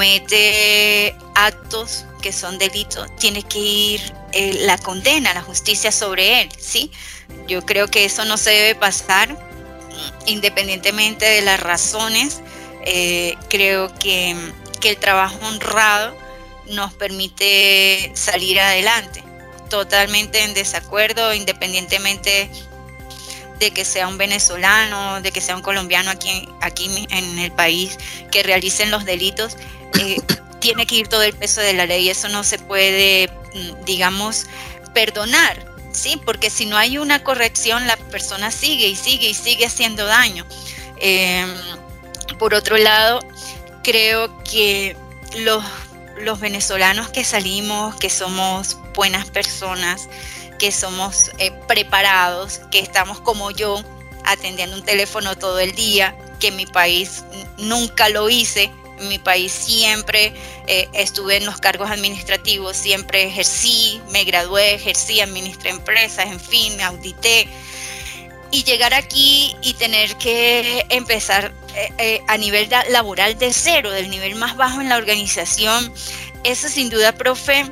comete actos que son delitos, tiene que ir eh, la condena, la justicia sobre él, ¿sí? Yo creo que eso no se debe pasar independientemente de las razones. Eh, creo que, que el trabajo honrado nos permite salir adelante, totalmente en desacuerdo, independientemente de que sea un venezolano, de que sea un colombiano aquí, aquí en el país, que realicen los delitos, eh, tiene que ir todo el peso de la ley. Eso no se puede, digamos, perdonar, ¿sí? Porque si no hay una corrección, la persona sigue y sigue y sigue haciendo daño. Eh, por otro lado, creo que los, los venezolanos que salimos, que somos buenas personas, que somos eh, preparados, que estamos como yo, atendiendo un teléfono todo el día, que en mi país nunca lo hice. En mi país siempre eh, estuve en los cargos administrativos, siempre ejercí, me gradué, ejercí, administré empresas, en fin, audité. Y llegar aquí y tener que empezar eh, eh, a nivel laboral de cero, del nivel más bajo en la organización, eso sin duda, profe,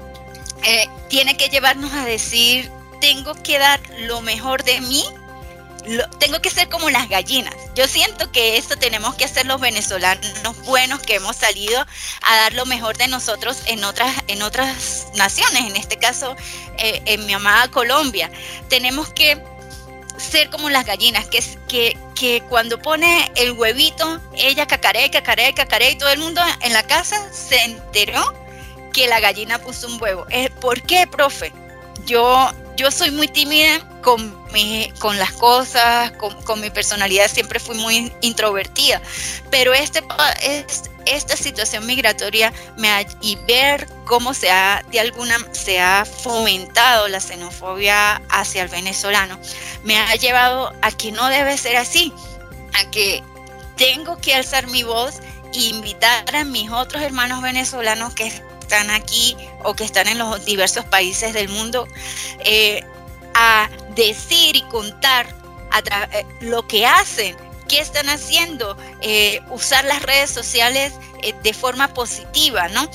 eh, tiene que llevarnos a decir, tengo que dar lo mejor de mí. Lo, tengo que ser como las gallinas. Yo siento que esto tenemos que hacer los venezolanos buenos que hemos salido a dar lo mejor de nosotros en otras, en otras naciones, en este caso eh, en mi amada Colombia. Tenemos que ser como las gallinas, que, que, que cuando pone el huevito, ella cacarea, cacarea, cacarea, y todo el mundo en la casa se enteró que la gallina puso un huevo. ¿Por qué, profe? Yo, yo soy muy tímida con, mi, con las cosas, con, con mi personalidad, siempre fui muy introvertida, pero este, este, esta situación migratoria me ha, y ver cómo se ha, de alguna, se ha fomentado la xenofobia hacia el venezolano, me ha llevado a que no debe ser así, a que tengo que alzar mi voz e invitar a mis otros hermanos venezolanos que están aquí o que están en los diversos países del mundo, eh, a decir y contar a tra- eh, lo que hacen, qué están haciendo, eh, usar las redes sociales eh, de forma positiva, ¿no?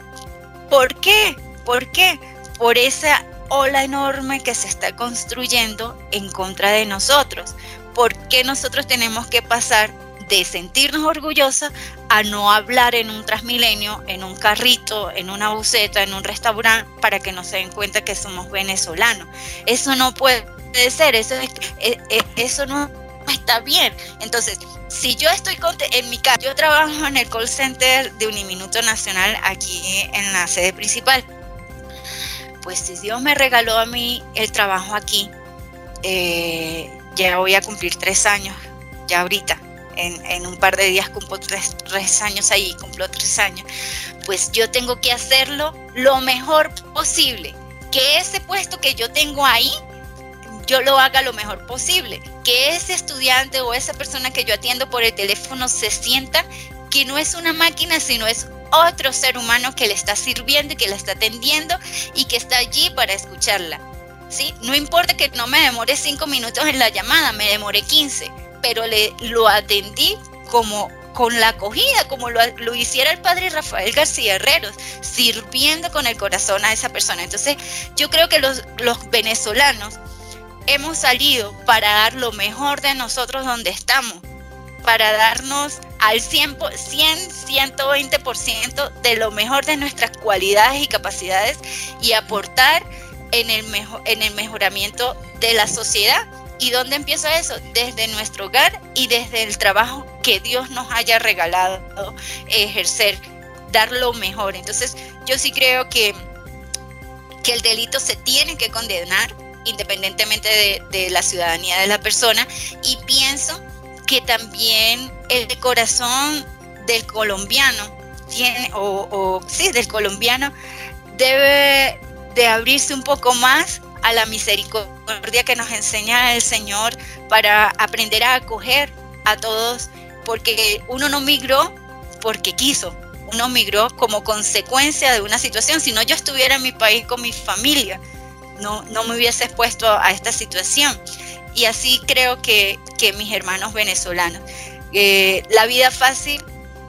¿Por qué? ¿Por qué? Por esa ola enorme que se está construyendo en contra de nosotros. ¿Por qué nosotros tenemos que pasar de sentirnos orgullosos a no hablar en un Transmilenio, en un carrito, en una buseta, en un restaurante, para que no se den cuenta que somos venezolanos? Eso no puede ser, eso, es, eso no está bien. Entonces, si yo estoy en mi casa, yo trabajo en el call center de Uniminuto Nacional aquí en la sede principal, pues si Dios me regaló a mí el trabajo aquí, eh, ya voy a cumplir tres años, ya ahorita. En, en un par de días cumplo tres, tres años ahí, cumplo tres años, pues yo tengo que hacerlo lo mejor posible, que ese puesto que yo tengo ahí, yo lo haga lo mejor posible, que ese estudiante o esa persona que yo atiendo por el teléfono se sienta que no es una máquina, sino es otro ser humano que le está sirviendo y que la está atendiendo y que está allí para escucharla, ¿sí? No importa que no me demore cinco minutos en la llamada, me demore quince, pero le, lo atendí como con la acogida, como lo, lo hiciera el padre Rafael García Herreros, sirviendo con el corazón a esa persona. Entonces, yo creo que los, los venezolanos hemos salido para dar lo mejor de nosotros donde estamos, para darnos al cien, ciento veinte por ciento de lo mejor de nuestras cualidades y capacidades y aportar en el, mejor, en el mejoramiento de la sociedad. ¿Y dónde empieza eso? Desde nuestro hogar y desde el trabajo que Dios nos haya regalado ejercer dar lo mejor. Entonces yo sí creo que, que el delito se tiene que condenar independientemente de, de la ciudadanía de la persona, y pienso que también el corazón del colombiano tiene, o, o sí, del colombiano debe de abrirse un poco más a la misericordia que nos enseña el Señor, para aprender a acoger a todos, porque uno no migró porque quiso, uno migró como consecuencia de una situación. Si no, yo estuviera en mi país con mi familia, no, no me hubiese expuesto a esta situación. Y así creo que, que mis hermanos venezolanos, eh, la vida fácil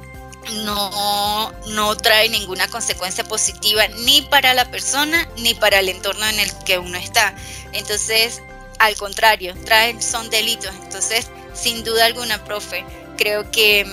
no, no trae ninguna consecuencia positiva ni para la persona ni para el entorno en el que uno está. Entonces, al contrario, traen, son delitos. Entonces, sin duda alguna, profe, creo que,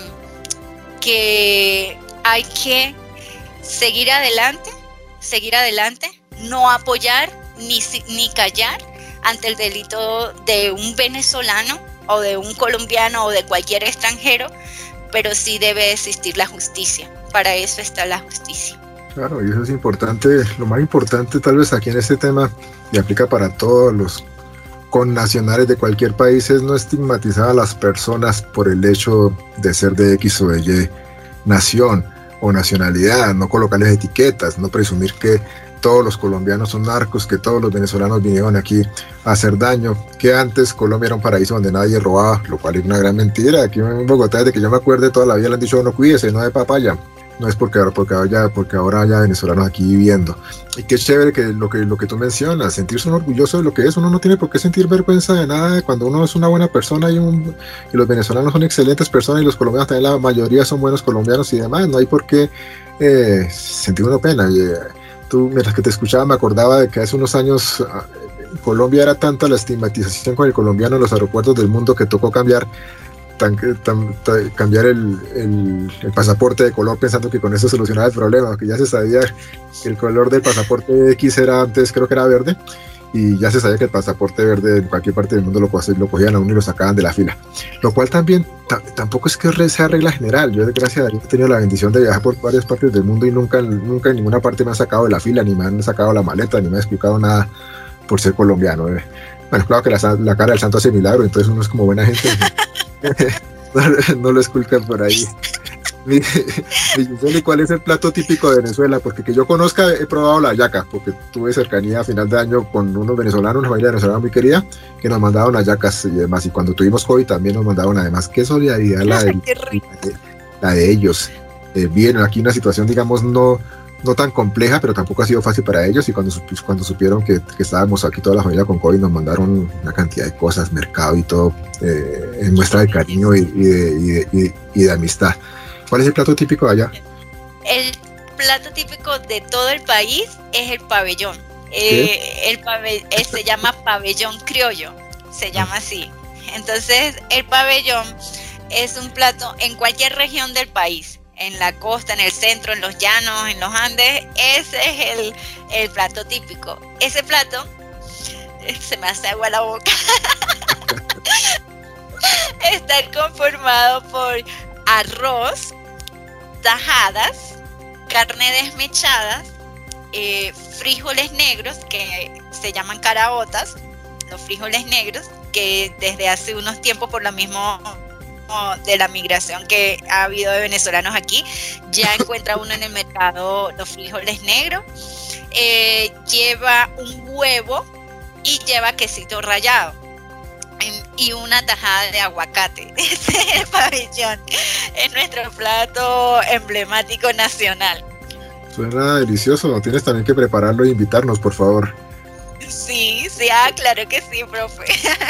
que hay que seguir adelante, seguir adelante, no apoyar ni, ni callar ante el delito de un venezolano o de un colombiano o de cualquier extranjero, pero sí debe existir la justicia. Para eso está la justicia. Claro, y eso es importante. Lo más importante tal vez aquí en este tema, y aplica para todos los connacionales de cualquier país, es no estigmatizar a las personas por el hecho de ser de X o de Y nación o nacionalidad, no colocarles etiquetas, no presumir que todos los colombianos son narcos, que todos los venezolanos vinieron aquí a hacer daño, que antes Colombia era un paraíso donde nadie robaba, lo cual es una gran mentira. Aquí en Bogotá, desde que yo me acuerdo, toda la vida le han dicho no cuídese, no de papaya. No es porque ahora, porque ahora, porque ahora haya venezolanos aquí viviendo. Y qué chévere que lo, que lo que tú mencionas, sentirse uno orgulloso de lo que es. Uno no tiene por qué sentir vergüenza de nada cuando uno es una buena persona, y, un, y los venezolanos son excelentes personas, y los colombianos también, la mayoría son buenos colombianos y demás. No hay por qué eh, sentir una pena. Y, eh, tú, mientras que te escuchaba, me acordaba de que hace unos años en Colombia era tanta la estigmatización con el colombiano en los aeropuertos del mundo que tocó cambiar Tan, tan, tan, cambiar el, el, el pasaporte de color, pensando que con eso solucionaba el problema, que ya se sabía que el color del pasaporte X era antes, creo que era verde, y ya se sabía que el pasaporte verde en cualquier parte del mundo lo, lo cogían a uno y lo sacaban de la fila, lo cual también tampoco es que sea regla general. Yo, gracias a Dios, he tenido la bendición de viajar por varias partes del mundo y nunca, nunca en ninguna parte me han sacado de la fila, ni me han sacado la maleta, ni me han explicado nada por ser colombiano. eh. Bueno, claro que la, la cara del santo hace milagro, entonces uno es como buena gente. no, no lo esculcan por ahí. Mi, mi, ¿cuál es el plato típico de Venezuela? Porque que yo conozca, he probado la hallaca, porque tuve cercanía a final de año con unos venezolanos, una familia venezolana muy querida, que nos mandaron hallacas y demás, y cuando tuvimos COVID también nos mandaron además. Qué solidaridad la de, la de, la de ellos. Eh, bien, aquí una situación, digamos, no no tan compleja, pero tampoco ha sido fácil para ellos, y cuando, cuando supieron que, que estábamos aquí toda la familia con COVID, nos mandaron una cantidad de cosas, mercado y todo, eh, en muestra de cariño y, y, de, y, de, y, de, y de amistad. ¿Cuál es el plato típico de allá? El plato típico de todo el país es el pabellón. Eh, el pabe, eh, se llama pabellón criollo, se llama así. Entonces, el pabellón es un plato en cualquier región del país, en la costa, en el centro, en los llanos, en los Andes. Ese es el, el plato típico. Ese plato, se me hace agua la boca, está conformado por arroz, tajadas, carne desmechada, eh, frijoles negros, que se llaman caraotas, los frijoles negros, que desde hace unos tiempos, por lo mismo de la migración que ha habido de venezolanos aquí, ya encuentra uno en el mercado los frijoles negros. Eh, lleva un huevo y lleva quesito rallado y una tajada de aguacate. Ese es el pabellón, es nuestro plato emblemático nacional. Suena delicioso. Tienes también que prepararlo e invitarnos, por favor. Sí, sí, ah, claro que sí, profe.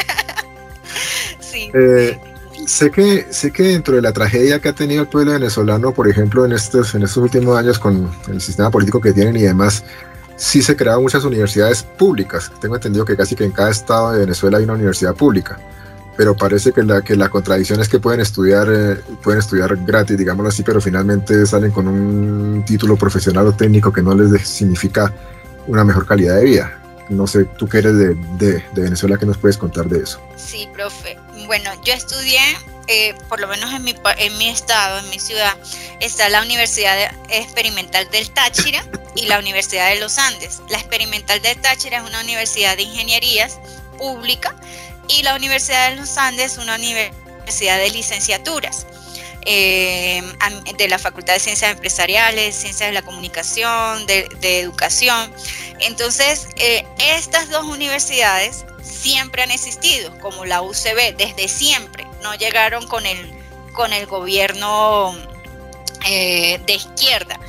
Sí. Eh, Sé que, sé que dentro de la tragedia que ha tenido el pueblo venezolano, por ejemplo, en estos, en estos últimos años con el sistema político que tienen y demás, sí se crearon muchas universidades públicas. Tengo entendido que casi que en cada estado de Venezuela hay una universidad pública, pero parece que la, que la contradicción es que pueden estudiar, eh, pueden estudiar gratis, digámoslo así, pero finalmente salen con un título profesional o técnico que no les de, significa una mejor calidad de vida. No sé, tú que eres de, de, de Venezuela, ¿qué nos puedes contar de eso? Sí, profe. Bueno, yo estudié eh, por lo menos en mi, en mi estado, en mi ciudad, está la Universidad Experimental del Táchira y la Universidad de los Andes. La Experimental del Táchira es una universidad de ingenierías pública y la Universidad de los Andes es una universidad de licenciaturas. Eh, de la Facultad de Ciencias Empresariales, Ciencias de la Comunicación, de, de Educación. Entonces, eh, estas dos universidades siempre han existido, como la U C B, desde siempre. No llegaron con el, con el gobierno eh, de izquierda.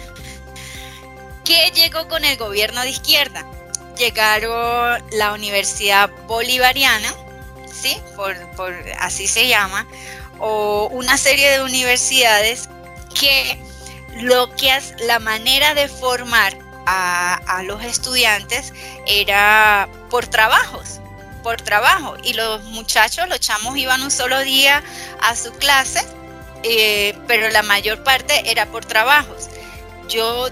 ¿Qué llegó con el gobierno de izquierda? Llegaron la Universidad Bolivariana, ¿sí? Por, por, así se llama, o una serie de universidades que lo que es la manera de formar a, a los estudiantes era por trabajos, por trabajo, y los muchachos, los chamos iban un solo día a su clase, eh, pero la mayor parte era por trabajos. Yo,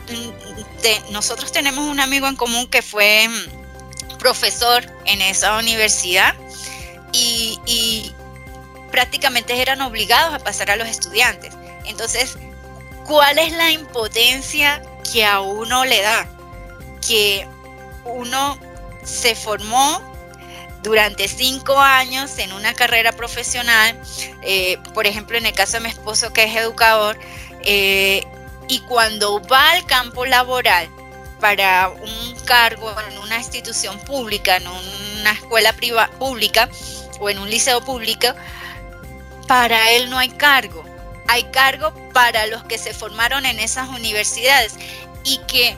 de, nosotros tenemos un amigo en común que fue profesor en esa universidad y, y prácticamente eran obligados a pasar a los estudiantes. Entonces, ¿cuál es la impotencia que a uno le da? Que uno se formó durante cinco años en una carrera profesional, eh, por ejemplo, en el caso de mi esposo, que es educador, eh, y cuando va al campo laboral para un cargo en una institución pública, en una escuela privada pública o en un liceo público, para él no hay cargo. Hay cargo para los que se formaron en esas universidades y que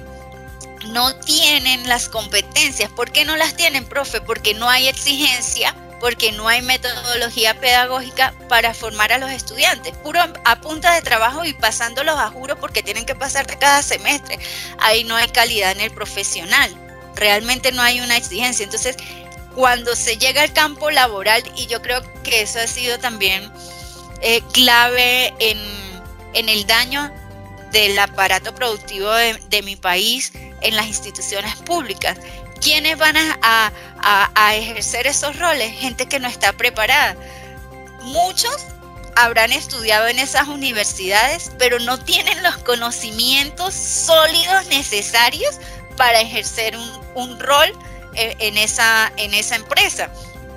no tienen las competencias. ¿Por qué no las tienen, profe? Porque no hay exigencia, porque no hay metodología pedagógica para formar a los estudiantes. Puro a punta de trabajo y pasándolos a juro porque tienen que pasar de cada semestre. Ahí no hay calidad en el profesional. Realmente no hay una exigencia. Entonces, cuando se llega al campo laboral, y yo creo que eso ha sido también eh, clave en, en el daño del aparato productivo de, de mi país en las instituciones públicas. ¿Quiénes van a, a, a, a ejercer esos roles? Gente que no está preparada. Muchos habrán estudiado en esas universidades, pero no tienen los conocimientos sólidos necesarios para ejercer un, un rol en esa, en esa empresa.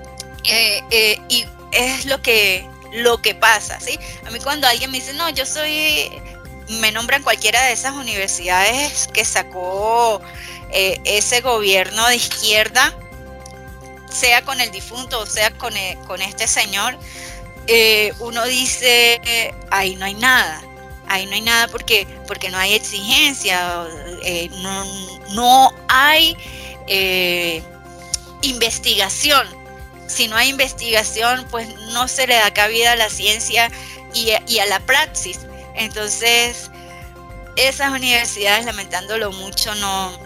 Eh, eh, y es lo que, lo que pasa, ¿sí? A mí cuando alguien me dice, no, yo soy, me nombran cualquiera de esas universidades que sacó eh, ese gobierno de izquierda, sea con el difunto o sea con, el, con este señor, eh, uno dice, eh, ahí no hay nada. Ahí no hay nada porque, porque no hay exigencia, eh, no, no hay Eh, investigación. Si no hay investigación, pues no se le da cabida a la ciencia y a, y a la praxis. Entonces, esas universidades, lamentándolo mucho, no,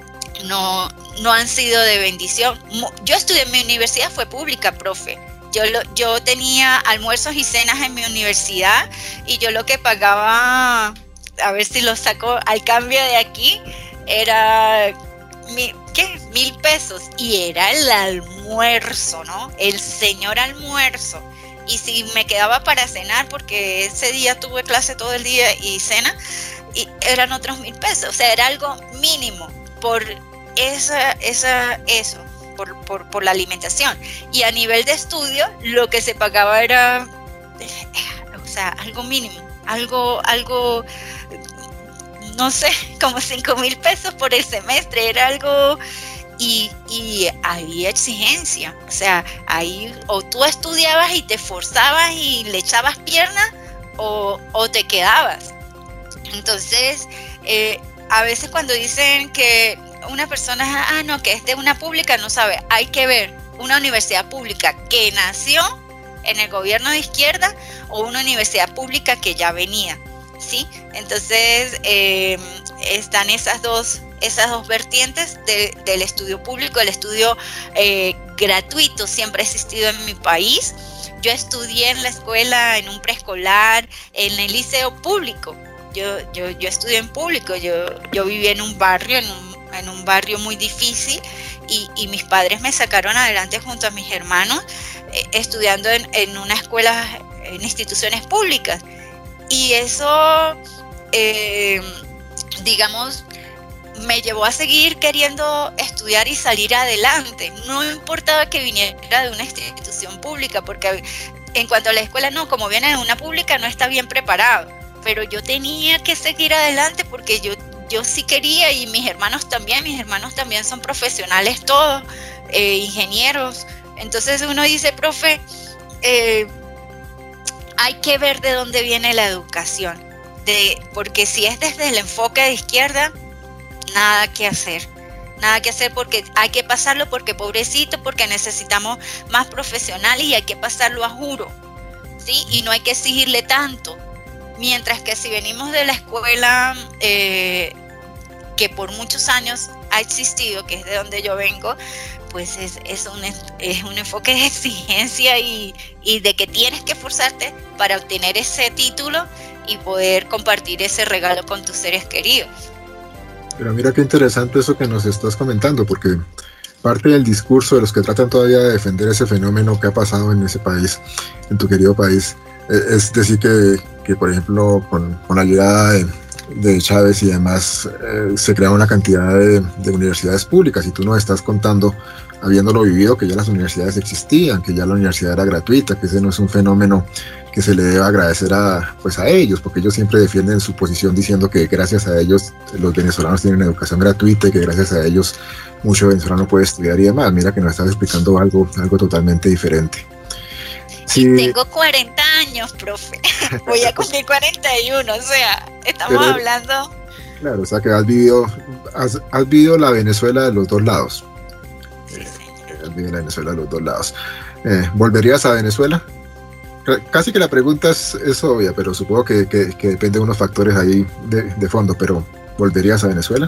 no, no han sido de bendición. Yo estudié en mi universidad, fue pública, profe. Yo, lo, yo tenía almuerzos y cenas en mi universidad y yo lo que pagaba, a ver si lo saco al cambio de aquí, era mi, ¿qué? Mil pesos, y era el almuerzo, ¿no? El señor almuerzo. Y si me quedaba para cenar, porque ese día tuve clase todo el día y cena, y eran otros mil pesos. O sea, era algo mínimo por esa, esa, eso, por, por, por la alimentación. Y a nivel de estudio, lo que se pagaba era, o sea, algo mínimo, algo, algo, no sé, como cinco mil pesos por el semestre, era algo. Y, y había exigencia, o sea, ahí o tú estudiabas y te esforzabas y le echabas pierna o, o te quedabas. Entonces, eh, a veces cuando dicen que una persona, ah, no, que es de una pública, no sabe, hay que ver una universidad pública que nació en el gobierno de izquierda o una universidad pública que ya venía, ¿sí? Entonces, eh, están esas dos esas dos vertientes de, del estudio público. El estudio eh, gratuito siempre ha existido en mi país. Yo estudié en la escuela, en un preescolar, en el liceo público. Yo, yo, yo estudié en público, yo, yo viví en un barrio, en un, en un barrio muy difícil, y, y mis padres me sacaron adelante junto a mis hermanos, eh, estudiando en, en una escuela en instituciones públicas. Y eso, eh, digamos, me llevó a seguir queriendo estudiar y salir adelante. No importaba que viniera de una institución pública, porque en cuanto a la escuela, no, como viene de una pública no está bien preparado. Pero yo tenía que seguir adelante porque yo, yo sí quería, y mis hermanos también, mis hermanos también son profesionales todos, eh, ingenieros. Entonces uno dice, profe, eh, hay que ver de dónde viene la educación, de, porque si es desde el enfoque de izquierda, nada que hacer, nada que hacer porque hay que pasarlo, porque pobrecito, porque necesitamos más profesionales y hay que pasarlo a juro, ¿sí? Y no hay que exigirle tanto. Mientras que si venimos de la escuela eh, que por muchos años ha existido, que es de donde yo vengo, pues es, es, un, es un enfoque de exigencia y, y de que tienes que esforzarte para obtener ese título y poder compartir ese regalo con tus seres queridos. Pero mira qué interesante eso que nos estás comentando, porque parte del discurso de los que tratan todavía de defender ese fenómeno que ha pasado en ese país, en tu querido país, es decir que, que por ejemplo, con, con la llegada de, de Chávez y demás, eh, se crea una cantidad de, de universidades públicas, y tú nos estás contando, habiéndolo vivido, que ya las universidades existían, que ya la universidad era gratuita, que ese no es un fenómeno que se le debe agradecer a, pues a ellos, porque ellos siempre defienden su posición diciendo que gracias a ellos los venezolanos tienen educación gratuita y que gracias a ellos mucho venezolano puede estudiar y demás. Mira que nos estás explicando algo, algo totalmente diferente. Sí. Y tengo cuarenta años, profe. Voy a cumplir cuarenta y uno, o sea, estamos Pero, hablando... Claro, o sea que has vivido, has, has vivido la Venezuela de los dos lados. Sí, señor. Eh, has vivido la Venezuela de los dos lados. Eh, ¿Volverías a Venezuela? Casi que la pregunta es, es obvia, pero supongo que, que, que depende de unos factores ahí de, de fondo, pero ¿volverías a Venezuela?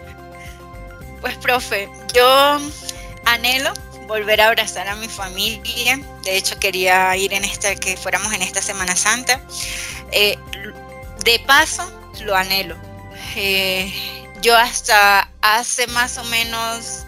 Pues, profe, yo anhelo volver a abrazar a mi familia. De hecho, quería ir en esta, que fuéramos en esta Semana Santa. Eh, de paso, lo anhelo. Eh, yo hasta hace más o menos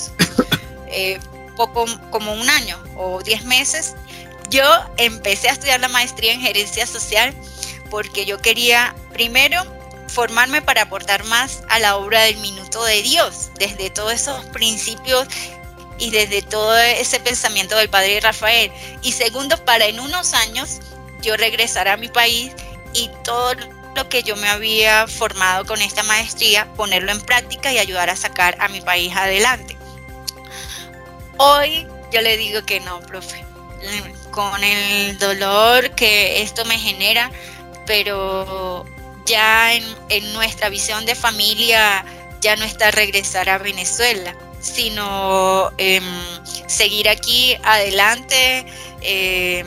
eh, poco, como un año o diez meses, yo empecé a estudiar la maestría en gerencia social porque yo quería, primero, formarme para aportar más a la obra del minuto de Dios, desde todos esos principios y desde todo ese pensamiento del padre Rafael. Y segundo, para en unos años yo regresar a mi país y todo lo que yo me había formado con esta maestría, ponerlo en práctica y ayudar a sacar a mi país adelante. Hoy yo le digo que no, profe, con el dolor que esto me genera, pero ya en, en nuestra visión de familia ya no está regresar a Venezuela, sino eh, seguir aquí adelante, eh,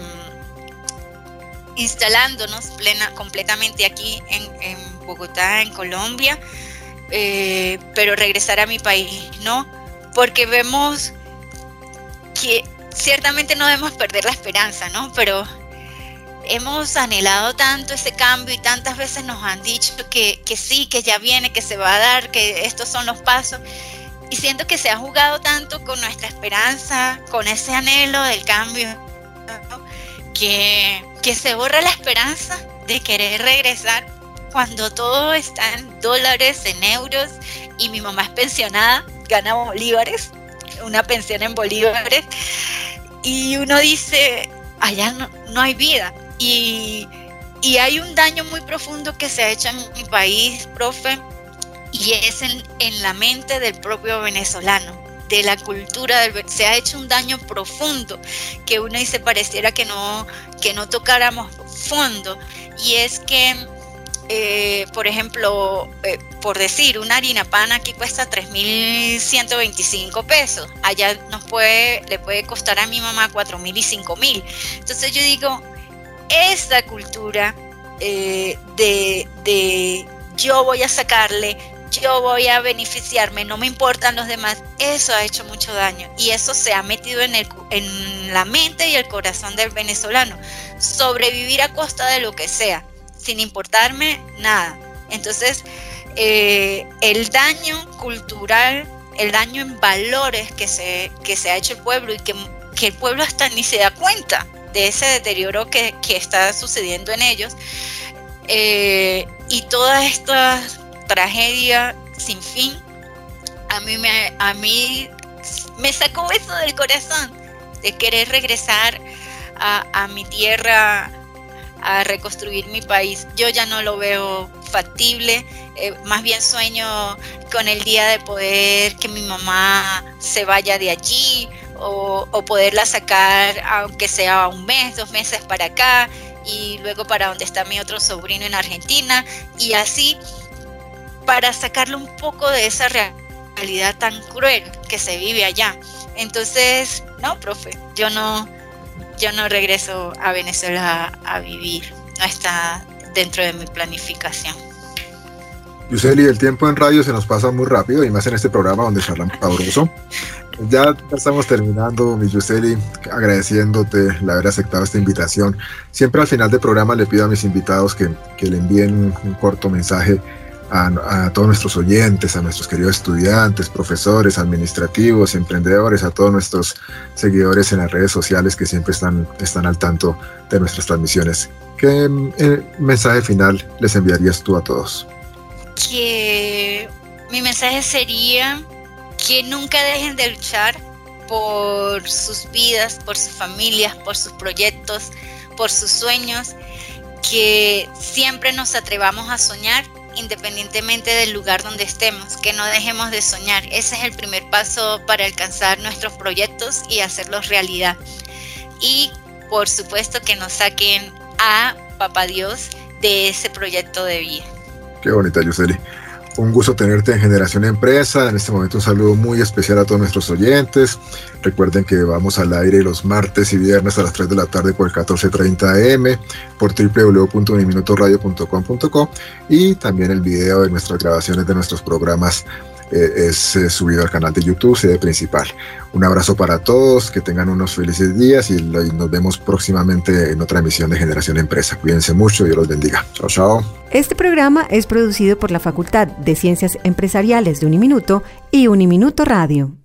instalándonos plena, completamente aquí en, en Bogotá, en Colombia, eh, pero regresar a mi país no, porque vemos que ciertamente no debemos perder la esperanza, ¿no? Pero hemos anhelado tanto ese cambio y tantas veces nos han dicho que, que sí, que ya viene, que se va a dar, que estos son los pasos. Y siento que se ha jugado tanto con nuestra esperanza, con ese anhelo del cambio, ¿no? que, que se borra la esperanza de querer regresar cuando todo está en dólares, en euros, y mi mamá es pensionada, gana bolívares, una pensión en bolívares, y uno dice, allá no, no hay vida. Y, y hay un daño muy profundo que se ha hecho en mi país, profe, y es en, en la mente del propio venezolano, de la cultura del, se ha hecho un daño profundo que uno dice pareciera que no, que no tocáramos fondo, y es que eh, por ejemplo, eh, por decir, una harina pan aquí cuesta tres mil ciento veinticinco pesos, allá nos puede, le puede costar a mi mamá cuatro mil y cinco mil. Entonces yo digo, esta cultura eh, de, de yo voy a sacarle, yo voy a beneficiarme, no me importan los demás, eso ha hecho mucho daño, y eso se ha metido en, el, en la mente y el corazón del venezolano, sobrevivir a costa de lo que sea, sin importarme nada. Entonces eh, el daño cultural, el daño en valores que se, que se ha hecho el pueblo, y que, que el pueblo hasta ni se da cuenta de ese deterioro que, que está sucediendo en ellos. Eh, y toda esta tragedia sin fin, a mí me, a mí me sacó eso del corazón, de querer regresar a, a mi tierra, a reconstruir mi país. Yo ya no lo veo factible, eh, más bien sueño con el día de poder que mi mamá se vaya de allí, o, o poderla sacar, aunque sea un mes, dos meses para acá, y luego para donde está mi otro sobrino en Argentina, y así para sacarlo un poco de esa realidad tan cruel que se vive allá. Entonces, no, profe, yo no, yo no regreso a Venezuela a, a vivir, no está dentro de mi planificación. Yuseli, el tiempo en radio se nos pasa muy rápido, y más en este programa donde charlamos sabroso. Ya estamos terminando, mi Yuseli, agradeciéndote el haber aceptado esta invitación. Siempre al final del programa le pido a mis invitados que, que le envíen un corto mensaje a, a todos nuestros oyentes, a nuestros queridos estudiantes, profesores, administrativos, emprendedores, a todos nuestros seguidores en las redes sociales que siempre están, están al tanto de nuestras transmisiones. ¿Qué eh, mensaje final les enviarías tú a todos? Que mi mensaje sería que nunca dejen de luchar por sus vidas, por sus familias, por sus proyectos, por sus sueños, que siempre nos atrevamos a soñar independientemente del lugar donde estemos, que no dejemos de soñar. Ese es el primer paso para alcanzar nuestros proyectos y hacerlos realidad. Y por supuesto que nos saquen a Papá Dios de ese proyecto de vida. Qué bonita, Yuseli. Un gusto tenerte en Generación Empresa. En este momento un saludo muy especial a todos nuestros oyentes. Recuerden que vamos al aire los martes y viernes a las tres de la tarde por el catorce treinta A M, por doble u doble u doble u punto uniminutoradio punto com punto co, y también el video de nuestras grabaciones de nuestros programas eh, es eh, subido al canal de YouTube, sede principal. Un abrazo para todos, que tengan unos felices días, y, lo, y nos vemos próximamente en otra emisión de Generación Empresa. Cuídense mucho, Dios los bendiga. Chao, chao. Este programa es producido por la Facultad de Ciencias Empresariales de Uniminuto y Uniminuto Radio.